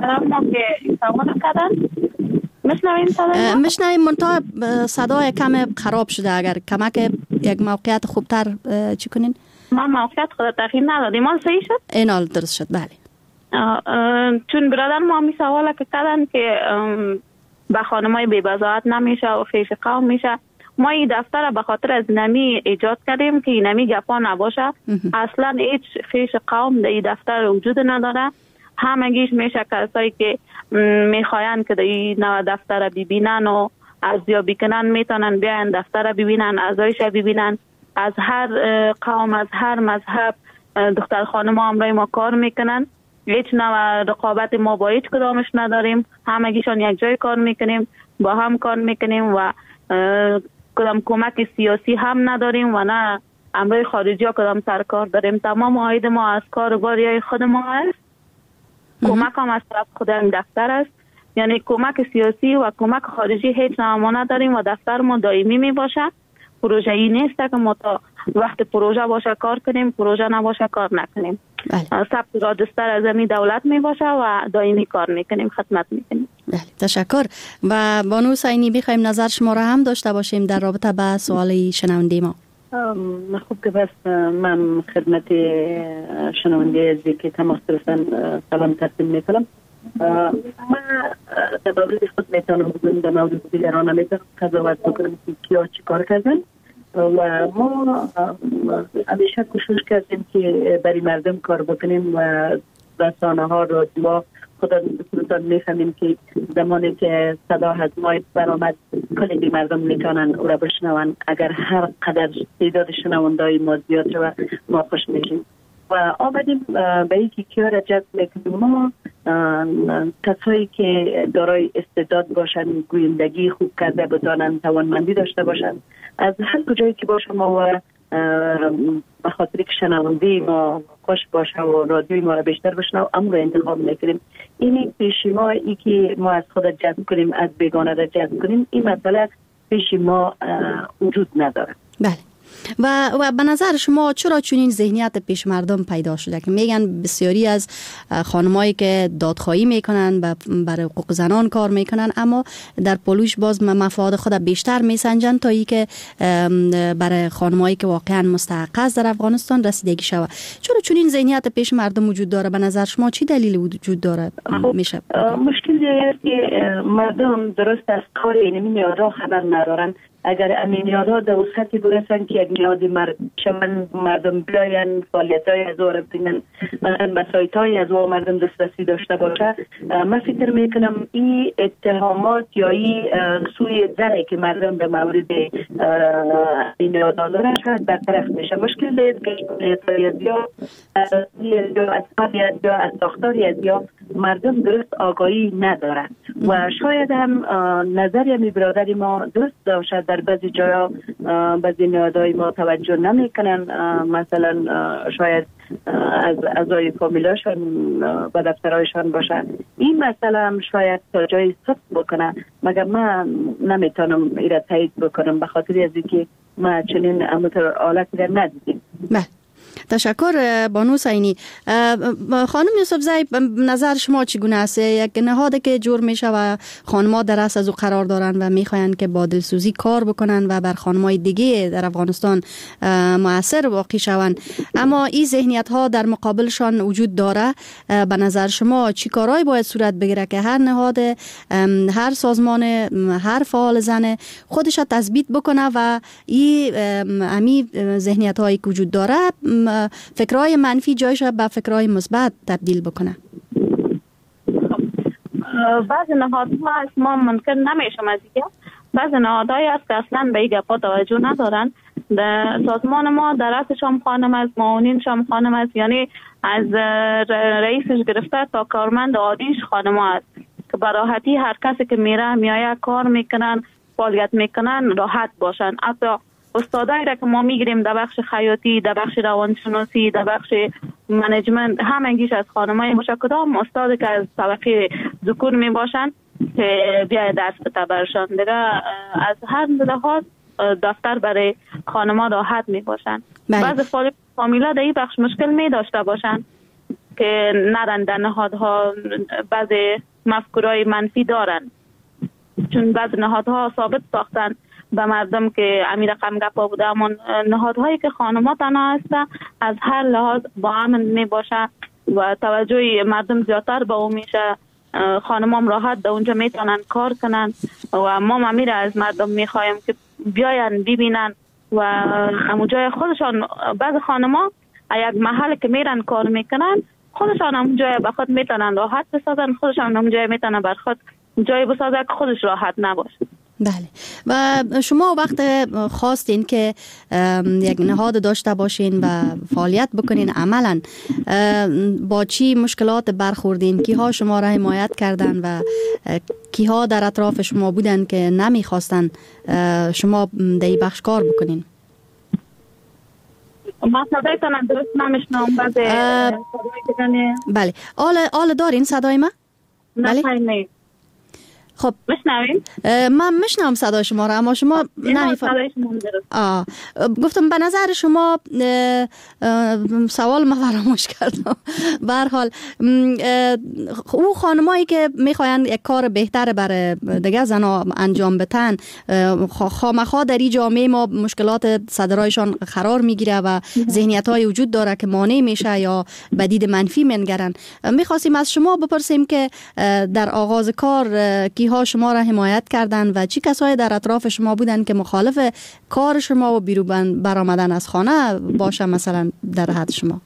میشنویم منتها صدای کم خراب شده. اگر کمک یک موقعیت خوبتر چی کنین؟ ما موقعیت خود تغییر ندادیم. ما صحیح شد؟ اینال درست شد. بله. چون برادر ما می سواله که کردن که به خانمای بی‌بضاعت نمیشه و خیش قوم میشه. ما این دفتر به خاطر از نمی ایجاد کردیم که نمی گپا نباشه. اصلا هیچ خیش قوم در این دفتر وجود نداره. همگیش میشه کسایی که میخواین که در این نوع دفتر ببینن و ارزیابی کنن میتونن بیان دفتر ببینن، اعضایش ببینن. از هر قوم از هر مذهب دختر خانم همراه ما کار میکنن. هیچ نوع رقابت ما با هیچ کدامش نداریم. همگیشان یک جای کار میکنیم، با هم کار میکنیم و کدام کمک سیاسی هم نداریم و نه امرای خارجی ها کدام سرکار داریم. تمام عاید ما از کارباری خود ما هست. کمک هم از طرف خود این دفتر است. یعنی کمک سیاسی و کمک خارجی هیچ نوع ما نداریم و دفتر ما دائمی می باشه. پروژه ای نیست که ما تا وقت پروژه باشه کار کنیم، پروژه نباشه کار نکنیم. ثبت راجستر از این دولت می باشه و دائمی کار میکنیم، خدمت میکنیم. بله، تشکر. و بانو حسینی بخوایم نظر شما را هم داشته باشیم در رابطه با سوال شنونده ما. خوب که بس من خدمت شنونده ازی که تماس گرفتن سلام تقدیم میکنم. من در مورد خود میتونم بگویم، در مورد دیگران نمیتونم قضاوت بکنم که کیا چی کار کردن و ما همیشه کوشش کردیم که برای مردم کار بکنیم و رسانه ها رو ما خودتان میفهمیم که زمانی که صدا از ما برآمد کلی مردم میتونن او را بشنون. اگر هر قدر تعداد شنوندای ما زیاد شود ما خوش میشیم و آمدیم به اینکه کیا را جذب میکنیم. ما کسایی که دارای استعداد باشن، گویندگی خوب کرده بتانن، توانمندی داشته باشن، از هر کجایی که باشه ما و به خاطر که شنوندی ما خوش باشه و رادیوی ما را بیشتر بشنو امو را انتخاب میکنیم. اینی پیش ما ای که ما از خود جذب کنیم، از بیگانه را جذب کنیم، این مسئله پیش ما وجود نداره. بله. و به نظر شما چرا چنین ذهنیت پیش مردم پیدا شده که میگن بسیاری از خانمایی که دادخواهی میکنن برای حقوق زنان کار میکنن اما در پلوش باز مفاد خود بیشتر میسنجن تا ای که برای خانمایی که واقعا مستحق است در افغانستان رسیدگی شود؟ چرا چنین ذهنیت پیش مردم وجود داره؟ به نظر شما چی دلیل وجود داره؟ میشه مشکلی است که مردم درست از کار اینمی نیازها خبر ندارن. اگر امینیادها در وسطی برسن که یک نیاز مردم بیاین فعالیت‌های از او را ببینن، مثلا وسایط‌های از او مردم دسترسی داشته باشه، من فکر میکنم این اتهامات یا این سوی زنی که مردم به مورد امینیادها دارن شاید برطرف میشه. مشکل است یا از ساختاری یا مردم درست آگاهی ندارن و شاید هم نظر می برادری ما درست باشد. در بعضی جایا بعضی نیازهای ما توجه نمیکنن، مثلا شاید از اعضای فامیلاشون و دفترهایشان باشن. این مسئله هم شاید تا جای صدق بکنه، مگر من نمیتونم ایره تایید بکنم به خاطر از اینکه ما چنین امتر حالتی را ندیدیم. تشکر بانو حسینی. خانم یوسفزی، نظر شما چگونه است؟ یک نهادی که جور میشه و خانم‌ها در اصل از او قرار دارن و میخواین که با دلسوزی کار بکنن و بر خانم‌های دیگه در افغانستان مؤثر واقع شوند، اما این ذهنیت ها در مقابلشان وجود داره. به نظر شما چی کارهایی باید صورت بگیره که هر نهاد، هر سازمان، هر فعال زن خودش تثبیت بکنه و این ذهنیت هایی که وجود داره فکرهای منفی جایش به فکرهای مثبت تبدیل بکنه؟ بعضی نهادها هست ما ممکن نمیشم از دیگه، بعضی نهادهایی هست که اصلا به این گپا توجه ندارن. سازمان ما در رأسش هم خانم است، معاونینش هم خانم است، یعنی از رئیسش گرفته تا کارمند عادیش خانم است که به راحتی هر کسی که میایه کار میکنن، فعالیت میکنن، راحت باشن. حتی استادایی را که ما میگیریم در بخش خیاطی، در بخش روانشناسی، در بخش منیجمنت، همینگیش از خانمای باشه. کدام استادی که از طبقه ذکور می باشن که بیای درس بده برشان دیگه، از هر لحاظ دفتر برای خانما راحت می باشن. بعضی فامیلا در این بخش مشکل می داشته باشن که نرن در نهادها، بعضی مفکورای منفی دارن، چون بعضی نهادها ثابت ساختن به مردم که امیر رقم گپا بوده، اما نهادهایی که خانم‌ها تنها هستن از هر لحاظ با امن می باشه و توجه مردم زیادتر به اون میشه. خانم‌ها راحت در اونجا میتونن کار کنن و ما امیر از مردم میخوایم که بیاین ببینن و همونجای خودشان. بعض خانم‌ها یک محل که میرن کار میکنن خودشان همونجای به خود میتونن راحت بسازن، خودشان همونجای میتونن بر خود جای بسازن که خودش راحت نباشه. بله. و شما وقت خواستین که یک نهاد داشته باشین و فعالیت بکنین، عملا با چی مشکلات برخوردین؟ کیها شما را حمایت کردن و کیها در اطراف شما بودن که نمیخواستن شما در این بخش کار بکنین؟ ما صدایتان درست نمیشنم. بله. آل دارین صدای ما؟ نه. خب میشنوین؟ من میشنوم صدای شما را، اما شما صدای شما گفتم به نظر شما سوال ما فراموش کردم. به هر حال او خانمایی که میخواین یک کار بهتر برای دیگه زنا انجام بدن، خامخا در این جامعه ما مشکلات صدرایشان قرار میگیره و ذهنیت های وجود داره که مانع میشه یا بدید منفی منگرن. میخواستیم از شما بپرسیم که در آغاز کار ها شما را حمایت کردن و چی کسایی در اطراف شما بودن که مخالف کار شما و بیرون برآمدن از خانه باشه؟ مثلا در حد شما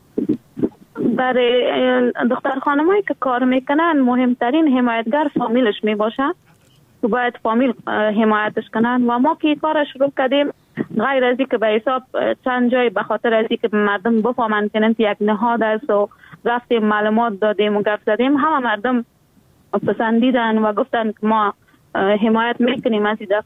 برای دختر خانمایی که کار میکنن مهمترین حمایتگر فامیلش میباشه که باید فامیل حمایتش کنن. و ما که کار شروع کردیم غیر از که به حساب چند جای به خاطر از که مردم بفهمن که یک نهاد است و رفتیم معلومات دادیم و گفت زدیم، همه مردم پسندیدن و گفتن که ما حمایت میکنیم از این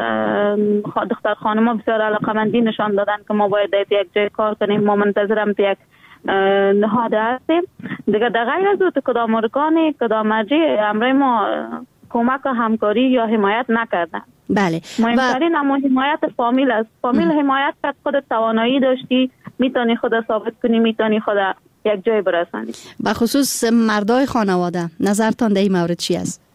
دختر خانم ها بسیار علاقمندی نشان دادن که ما باید یک جای کار کنیم، ما منتظرم یک نهاد هستیم دیگه. در غیر از تو کدام ارگانی کدام مرجع امرای ما کمک و همکاری یا حمایت نکردن. بله، مهمترین اما حمایت فامیل است. فامیل حمایت کرد، خود توانایی داشتی میتونی خود ثابت کنی، میتونی خود یک جای برسانی. به خصوص مردای خانواده نظرتان در این مورد چی است؟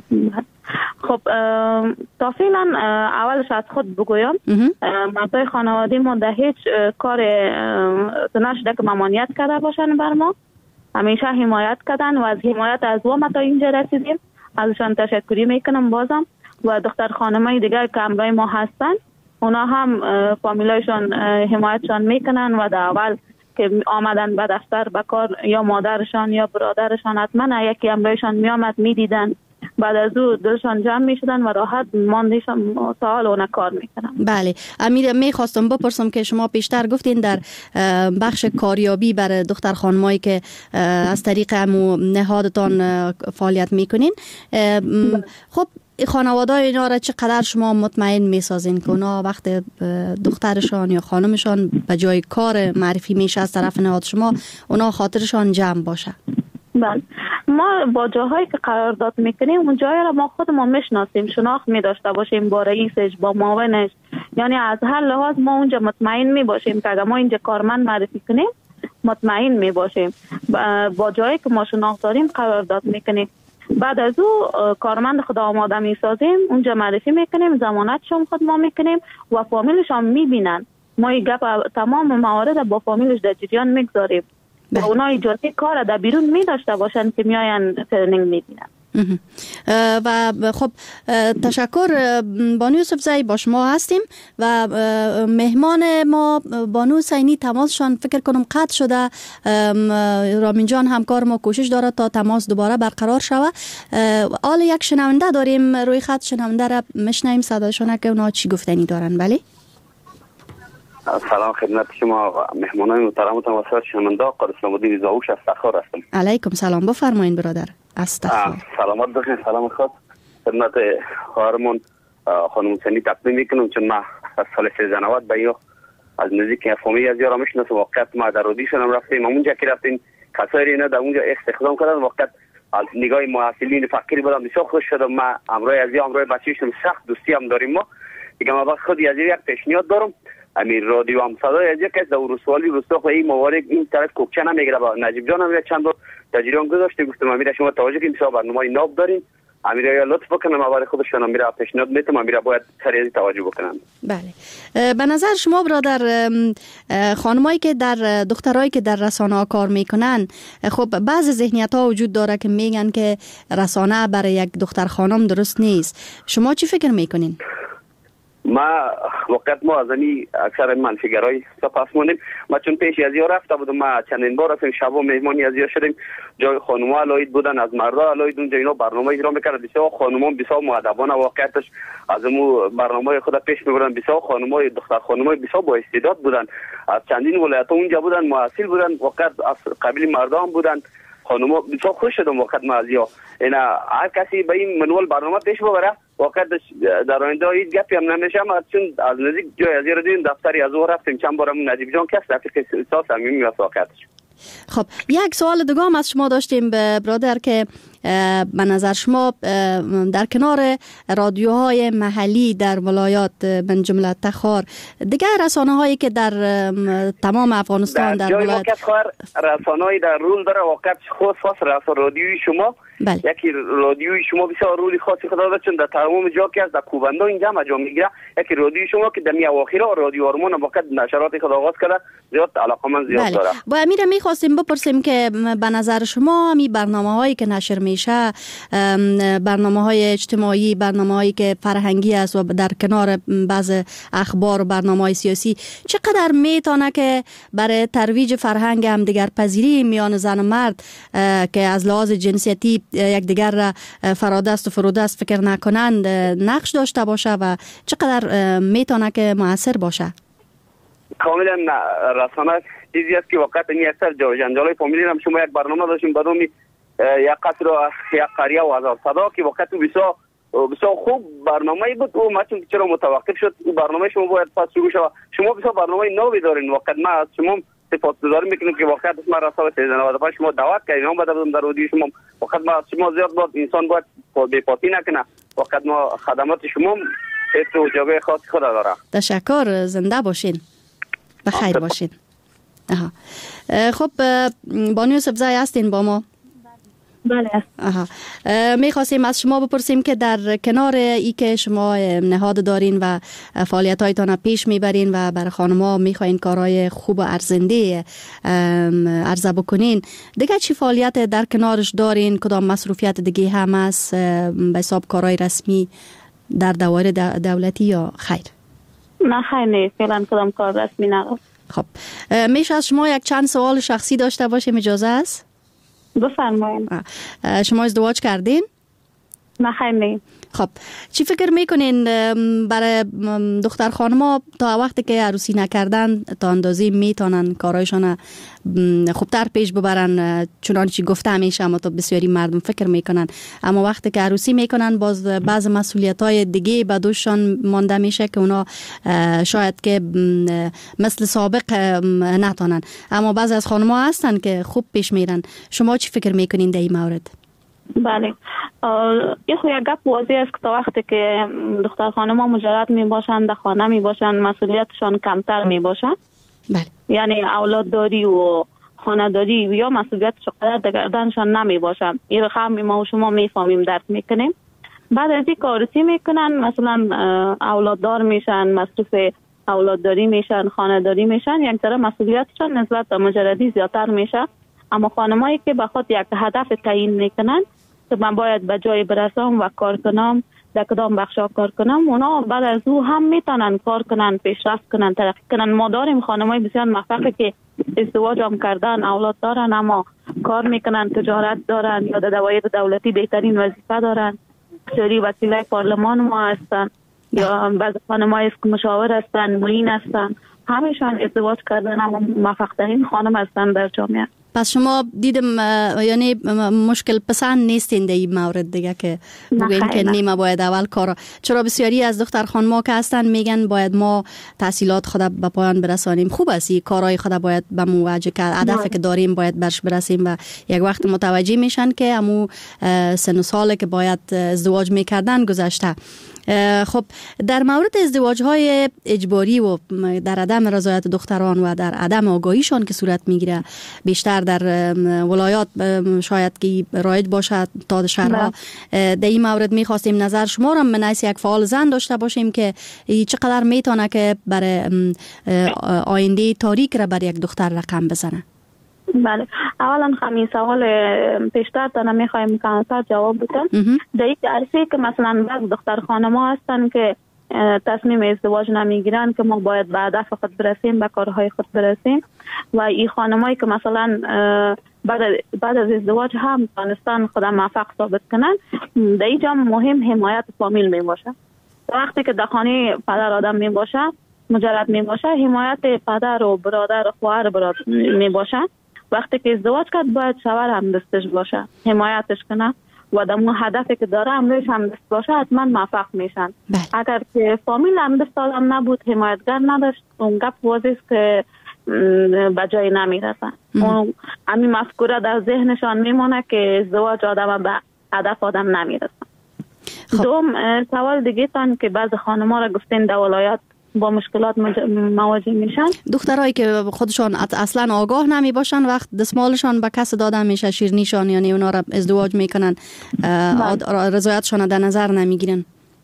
خب تا فعلا اولش از خود بگویم، مردای خانواده ما در هیچ کار نشده که ممانعت کرده باشن بر ما، همیشه حمایت کردن و از حمایت از ما تا اینجا رسیدیم. ازشان تشکری میکنم بازم. و دختر خانمای دیگر که همراه ما هستن اونا هم فامیلایشان حمایتشان میکنن و در اول که آمدن به دفتر به کار یا مادرشان یا برادرشان حتما یکی همراهشان میامد میدیدن، بعد از او دلشان جمع میشدن و راحت ماندیشان سوال اونا کار میکنن. بله امیر، میخواستم بپرسم که شما پیشتر گفتین در بخش کاریابی برای دختر خانمایی که از طریق امو نهادتان فعالیت میکنین، خب خانواده اینا را چقدر شما مطمئن میسازین که اونا وقت دخترشان یا خانمشان به جای کار معرفی میشه از طرف نهاد شما، اونا خاطرشان جمع باشه؟ بله، ما با جاهایی که قرارداد میکنیم اون جایی را ما خودمون میشناسیم، شناخت میداشته باشیم با رئیسش با معاونش، یعنی از هر لحاظ ما اونجا مطمئن میباشیم که اگر ما اینجا کارمند معرفی کنیم مطمئن میباشیم. با جایی که ما شناخت داریم قرارداد میکنیم. بعد از او کارمند خود آماده میسازیم، اونجا معرفی میکنیم، ضمانتشون خود ما میکنیم و فامیلش هم میبینن. ما این گپ تمام موارد با فامیلش در جریان میگذاریم و اونا اجازه کار در بیرون میداشته باشن که میاین ترنینگ میبینن. و خب تشکر بانو یوسف زئی، با شما هستیم و مهمان ما بانو حسینی تماسشان فکر کنم قطع شده. رامین جان همکار ما کوشش داره تا تماس دوباره برقرار شود. حالا یک شنونده داریم روی خط، شنونده را میشنویم صدایشون که اونا چی گفتنی دارن. بله سلام خدمت شما مهمانان محترمتان و شنونده. قادر اسلام الدین زاوش از تخار هستم. علیکم سلام، بفرمایید برادر. از تخار سلامت باشین. سلام خود خدمت خواهرمون خانم حسینی تقدیم میکنم، چون ما از سال 1390 به یا از نزدیک فامیلی از یارا میشناسم. واقعا ما در اودیشن هم رفتیم، اونجا که رفتیم کسایی نه در اونجا استخدام کردن. واقعا از نگاه محصلین فقیری بودم بسیار خوش شدم. ما امروز از یا امروز بچه‌شون سخت دوستی هم داریم. ما دیگه ما خودی از یک پیشنهاد دارم، امیر رادیو هم صدای از یک از دورسوالی روستا این موارد این طرف کوکچه نمیگیره. با نجیب جان هم چند بار در جریان گذاشته، گفتم امیر شما توجه کنید بسیار برنامه ناب دارین، امیر یا لطف بکنم موارد خودشون امیر پیشنهاد میتونم امیر باید سریع توجه بکنم. بله به نظر شما برادر خانمایی که در دخترایی که در رسانه ها کار میکنن، خب بعضی ذهنیت ها وجود داره که میگن که رسانه برای یک دختر خانم درست نیست. شما چی فکر میکنین؟ ما وقت ما از این اکثر منفیگرای سپاس مونیم. ما چون پیش از یا رفته بودم، ما چندین بار رفتیم شب و مهمانی از یا شدیم، جای خانوما علایت بودن، از مردا علایت اونجا اینا برنامه اجرا میکردن. بسیار خانوما بسیار مؤدبانه واقعیتش از اون برنامه خود پیش میبردن. بسیار خانوما دختر خانوما بسیار با استعداد بودن، از چندین ولایت اونجا بودن، محصل بودن، واقعا از قبیل مردا هم بودن. خانوما بسیار خوش شدم واقعا ما از یا اینا هر کسی به این منوال برنامه پیش ببره. واقعا در آینده هیچ گپی هم نمیشه. چون از نزدیک جای از دیدیم دفتری از او رفتیم چند بارم نجیب جان کس رفیق احساس صمیمی و واقعیتش. خب یک سوال دیگه هم از شما داشتیم برادر که به نظر شما در کنار رادیوهای محلی در ولایات من جمله تخار دیگر رسانه هایی که در تمام افغانستان در ولایت رسانه هایی در رول داره واقعا خاص رادیوی شما یکی رادیوی شما بسیار رولی خاصی خدا داره چون در تمام جا که از در کوبنده اینجا مجا میگیره یکی رادیوی شما که در می اواخر رادیو آرمان واقعا نشرات خود آغاز کرده زیاد علاقمند زیاد داره. با امیر میخواستیم بپرسیم که به نظر شما می برنامه هایی که نشر میشه برنامه های اجتماعی برنامه هایی که فرهنگی است و در کنار بعض اخبار و برنامه های سیاسی چقدر میتونه که برای ترویج فرهنگ هم دیگر پذیری میان زن و مرد که از لحاظ جنسیتی یک دیگر را فرادست و فرودست فکر نکنند نقش داشته باشه و چقدر میتونه که مؤثر باشه؟ کاملا رسانه چیزی است که واقعا این اکثر جنجالای فامیلی هم شما یک برنامه داشتیم به نام یک قصر و یک قریه و هزار صدا که واقعا تو بسیار خوب برنامه بود و ما چون چرا متوقف شد اون برنامه شما باید پس شروع شود شما بسیار برنامه نوی دارین واقعا ما از شما سپاسگزاری میکنیم که واقعا ما رسانه 1395 شما دعوت کردین هم بعد در رادیو شما واقعا ما شما زیاد بود انسان باید بی‌پاتی نکنه واقعا ما خدمات شما تو جای خاص خود داره. تشکر زنده باشین بخیر باشین. خب بانو یوسفزای هستین با ما؟ بله. میخواستیم از شما بپرسیم که در کنار ای که شما نهاد دارین و فعالیت هایتان پیش میبرین و برای خانم‌ها میخواین کارهای خوب و ارزنده عرضه بکنین دیگه چی فعالیت در کنارش دارین؟ کدام مصروفیت دیگه هم است به حساب کارهای رسمی در دوائر دولتی یا خیر؟ نه خیر نه فعلا کدام کار رسمی ندارم. خب میشه از شما یک چند سوال شخصی داشته باشیم اجازه است؟ بفرمایید. شما ازدواج کردین؟ نه خیر نه. خب چی فکر میکنین برای دختر خانم‌ها تا وقتی که عروسی نکردن تا اندازی میتونن کارایشان خوبتر پیش ببرن چنانچه گفته میشه اما تا بسیاری مردم فکر میکنن اما وقتی که عروسی میکنن باز بعض مسئولیت‌های دیگه به دوششان مانده میشه که اونا شاید که مثل سابق نتونن اما بعضی از خانم‌ها هستن که خوب پیش میرن شما چی فکر میکنین در این مورد؟ بله یک گپ واضح است که تا وقتی که دختر خانم‌ها مجرد می باشند در خانه می باشند مسئولیتشان کمتر می باشند بله. یعنی اولادداری و خانه‌داری یا مسئولیت چقدر در گردنشان نمی باشند این رقم ما و شما میفهمیم درک میکنیم بعد از این عروسی میکنن مثلا اولاددار میشن مصروف اولادداری میشن خانه‌داری میشن یک ذره مسئولیتشان نسبت به مجردی زیادتر میشه اما خانمایی که به خود یک هدف تعیین میکنن که من باید به جای برسم و کار کنم در کدام بخشا کار کنم اونا بعد از او هم میتونن کار کنن پیشرفت کنن ترقی کنن ما داریم خانمای بسیار موفقی که ازدواج هم کردن اولاد دارن اما کار میکنن تجارت دارن یا در دوائر دولتی بهترین وظیفه دارن سری وکیلای پارلمان ما هستن یا بعض خانمایی که مشاور هستن معین هستن همشان ازدواج کردن اما موفق ترین خانم هستن در جامعه. پس شما دیدم یعنی مشکل پسند نیستین در این مورد دیگه که بگوین که نیمه باید اول کارا چرا بسیاری از دختر خانم‌ها که هستن میگن باید ما تحصیلات خود به پایان برسانیم خوب است کارهای خود باید به موجه که هدفی که داریم باید برش برسیم و یک وقت متوجه میشن که امو سن و ساله که باید ازدواج میکردن گذشته. خب در مورد ازدواج های اجباری و در عدم رضایت دختران و در عدم آگاهیشان که صورت میگیره بیشتر در ولایات شاید که رایج باشه تا شهرها در این مورد میخواستیم نظر شما را من از یک فعال زن داشته باشیم که چقدر میتونه که برای آینده تاریک را بر یک دختر رقم بزنه. بله اولا همین سوال پیشتر تا میخوایم کامتر جواب بدم در یک عرصه که مثلا بعض دختر خانم‌ها هستن که تصمیم ازدواج نمیگیرن که ما باید به هدف خود برسیم به کارهای خود برسیم و این خانمایی که مثلا بعد از ازدواج هم دانستان خودم موفق ثابت کنن در اینجا مهم حمایت فامیل می باشه وقتی که در خانه پدر آدم می باشه مجرد می باشه حمایت پدر و برادر و خواهر می باشه وقتی که ازدواج کرد باید شوهر هم دستش باشه حمایتش کنه و در اون هدفی که داره امروز هم دست باشه حتما موفق میشن. اگر که فامیل هم دست آدم نبود حمایتگر نداشت اون گپ واضح است که به جای نمیرسن. همین مفکوره در ذهنشان میمونه که ازدواج آدم به هدف آدم نمیرسن. دوم سوال دیگه تان که بعض خانم‌ها را گفتین در ولایت با مشکلات مواجه میشن. دخترایی که خودشان اصلا آگاه نمی باشن وقت دستمالشان به کس داده میشه، شیرنیشان، یعنی اونا را ازدواج میکنن، رضایتشان در نظر نمیگیرن.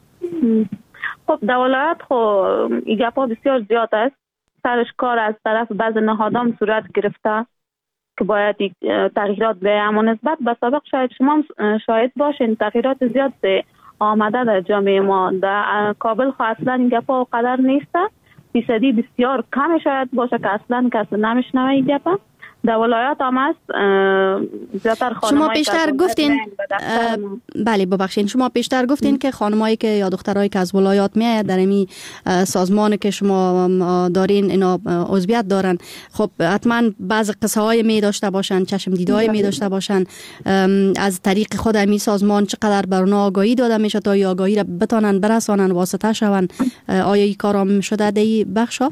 خب در ولایت این گپا بسیار زیاد است. سرش کار از طرف بعض نهادام صورت گرفته که باید تغییرات به اما نسبت به سابق شاید شما شاید باشین تغییرات زیاد آمده در جامعه ما. در کابل اصلا این گپا قدر نیسته، فیصدی بسیار کم شاید باشه که اصلا کسی نمیشنوه این گپا. در ولایات هم هست زیادتر خانمایی شما پیشتر گفتین بله ببخشید شما پیشتر گفتین که خانمایی که یا دخترایی که از ولایات میاد در این سازمان که شما دارین اینا عضویت دارن، خب حتما بعض قصه های می داشته باشن، چشم دیدهای می داشته باشن از طریق خود همین سازمان چقدر بر اونها آگاهی داده میشه تا این آگاهی را بتونن برسانن، واسطه شون؟ آیا این کارام شده در این بخشا؟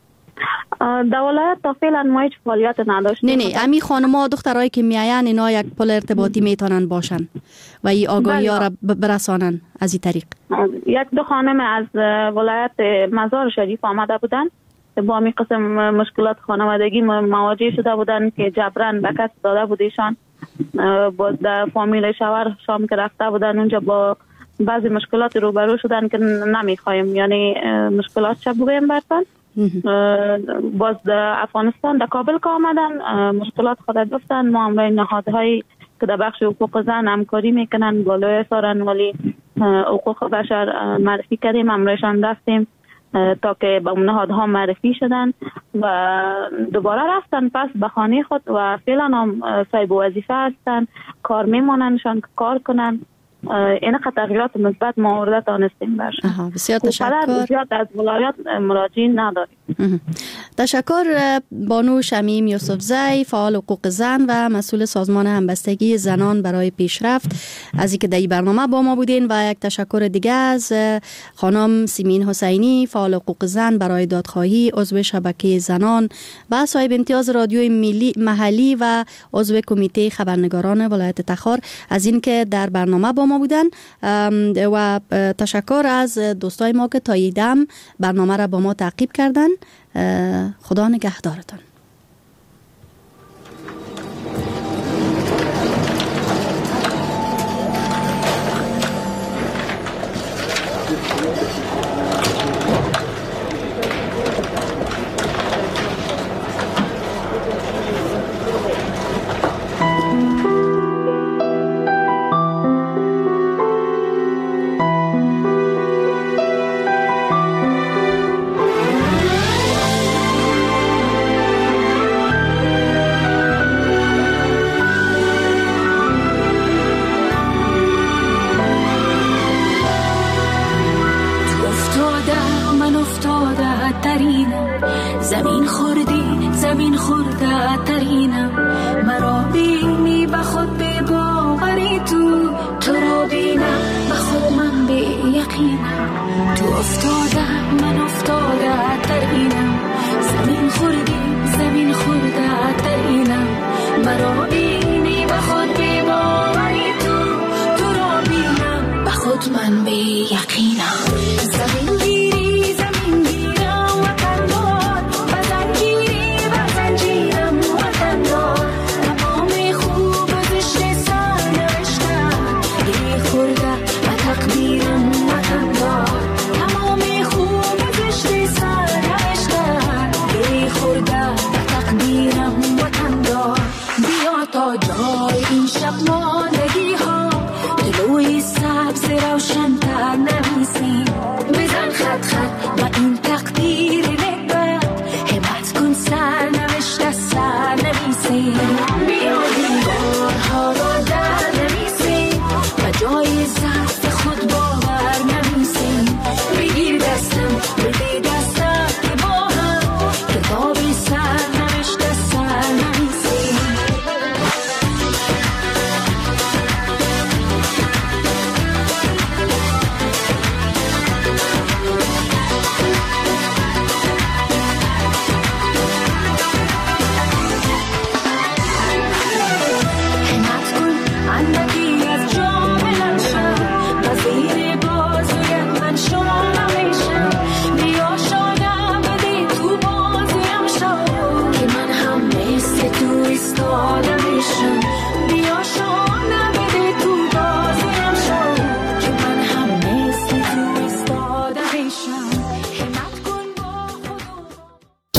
در ولایت تا فعلا ما هیچ فعالیت نداشتیم. نه امی خانم‌ها دخترایی که میاین اینا یک پل ارتباطی میتونن باشن و این آگاهی ها را برسانن از این طریق. یک دو خانم از ولایت مزار شریف آمده بودن با می قسم مشکلات خانوادگی مواجه شده بودن که جبران به کس داده بودیشان. با در فامیل شوهر شام که رفته بودن اونجا با بعضی مشکلات روبرو شدن که نمیخوایم، یعنی مشکلات چه بگویم برتن. باز در افغانستان در کابل که آمدن مشکلات خود گفتن. ما همراه نهادهایی که در بخش حقوق زن همکاری میکنن بالای سارن ولی حقوق بشر معرفی کردیم، همراهشان رفتیم تا که به نهادها معرفی شدن و دوباره رفتن پس به خانه خود و فعلا هم صاحب وظیفه هستن، کار میموننشان که کار کنن. این تغییرات مثبت ما ورده تانستیم برشن. بسیار تشکر. زیاد از ولایت مراجعین نداریم. تشکر بانو شمیم یوسفزی، فعال حقوق زن و مسئول سازمان همبستگی زنان برای پیشرفت از اینکه در این برنامه با ما بودین، و یک تشکر دیگه از خانم سیمین حسینی، فعال حقوق زن برای دادخواهی، عضو شبکه زنان و صاحب امتیاز رادیوی ملی محلی و عضو کمیته خبرنگاران ولایت تخار از اینکه در برنامه با ما بودن. و تشکر از دوستای ما که تا ایدم برنامه را با ما تعقیب کردن. خدا نگهدارتان. زمین خورده ترینم، مرا بینی به خود به باوری تو را بینم به خود من به یقینم. تو افتاده من افتاده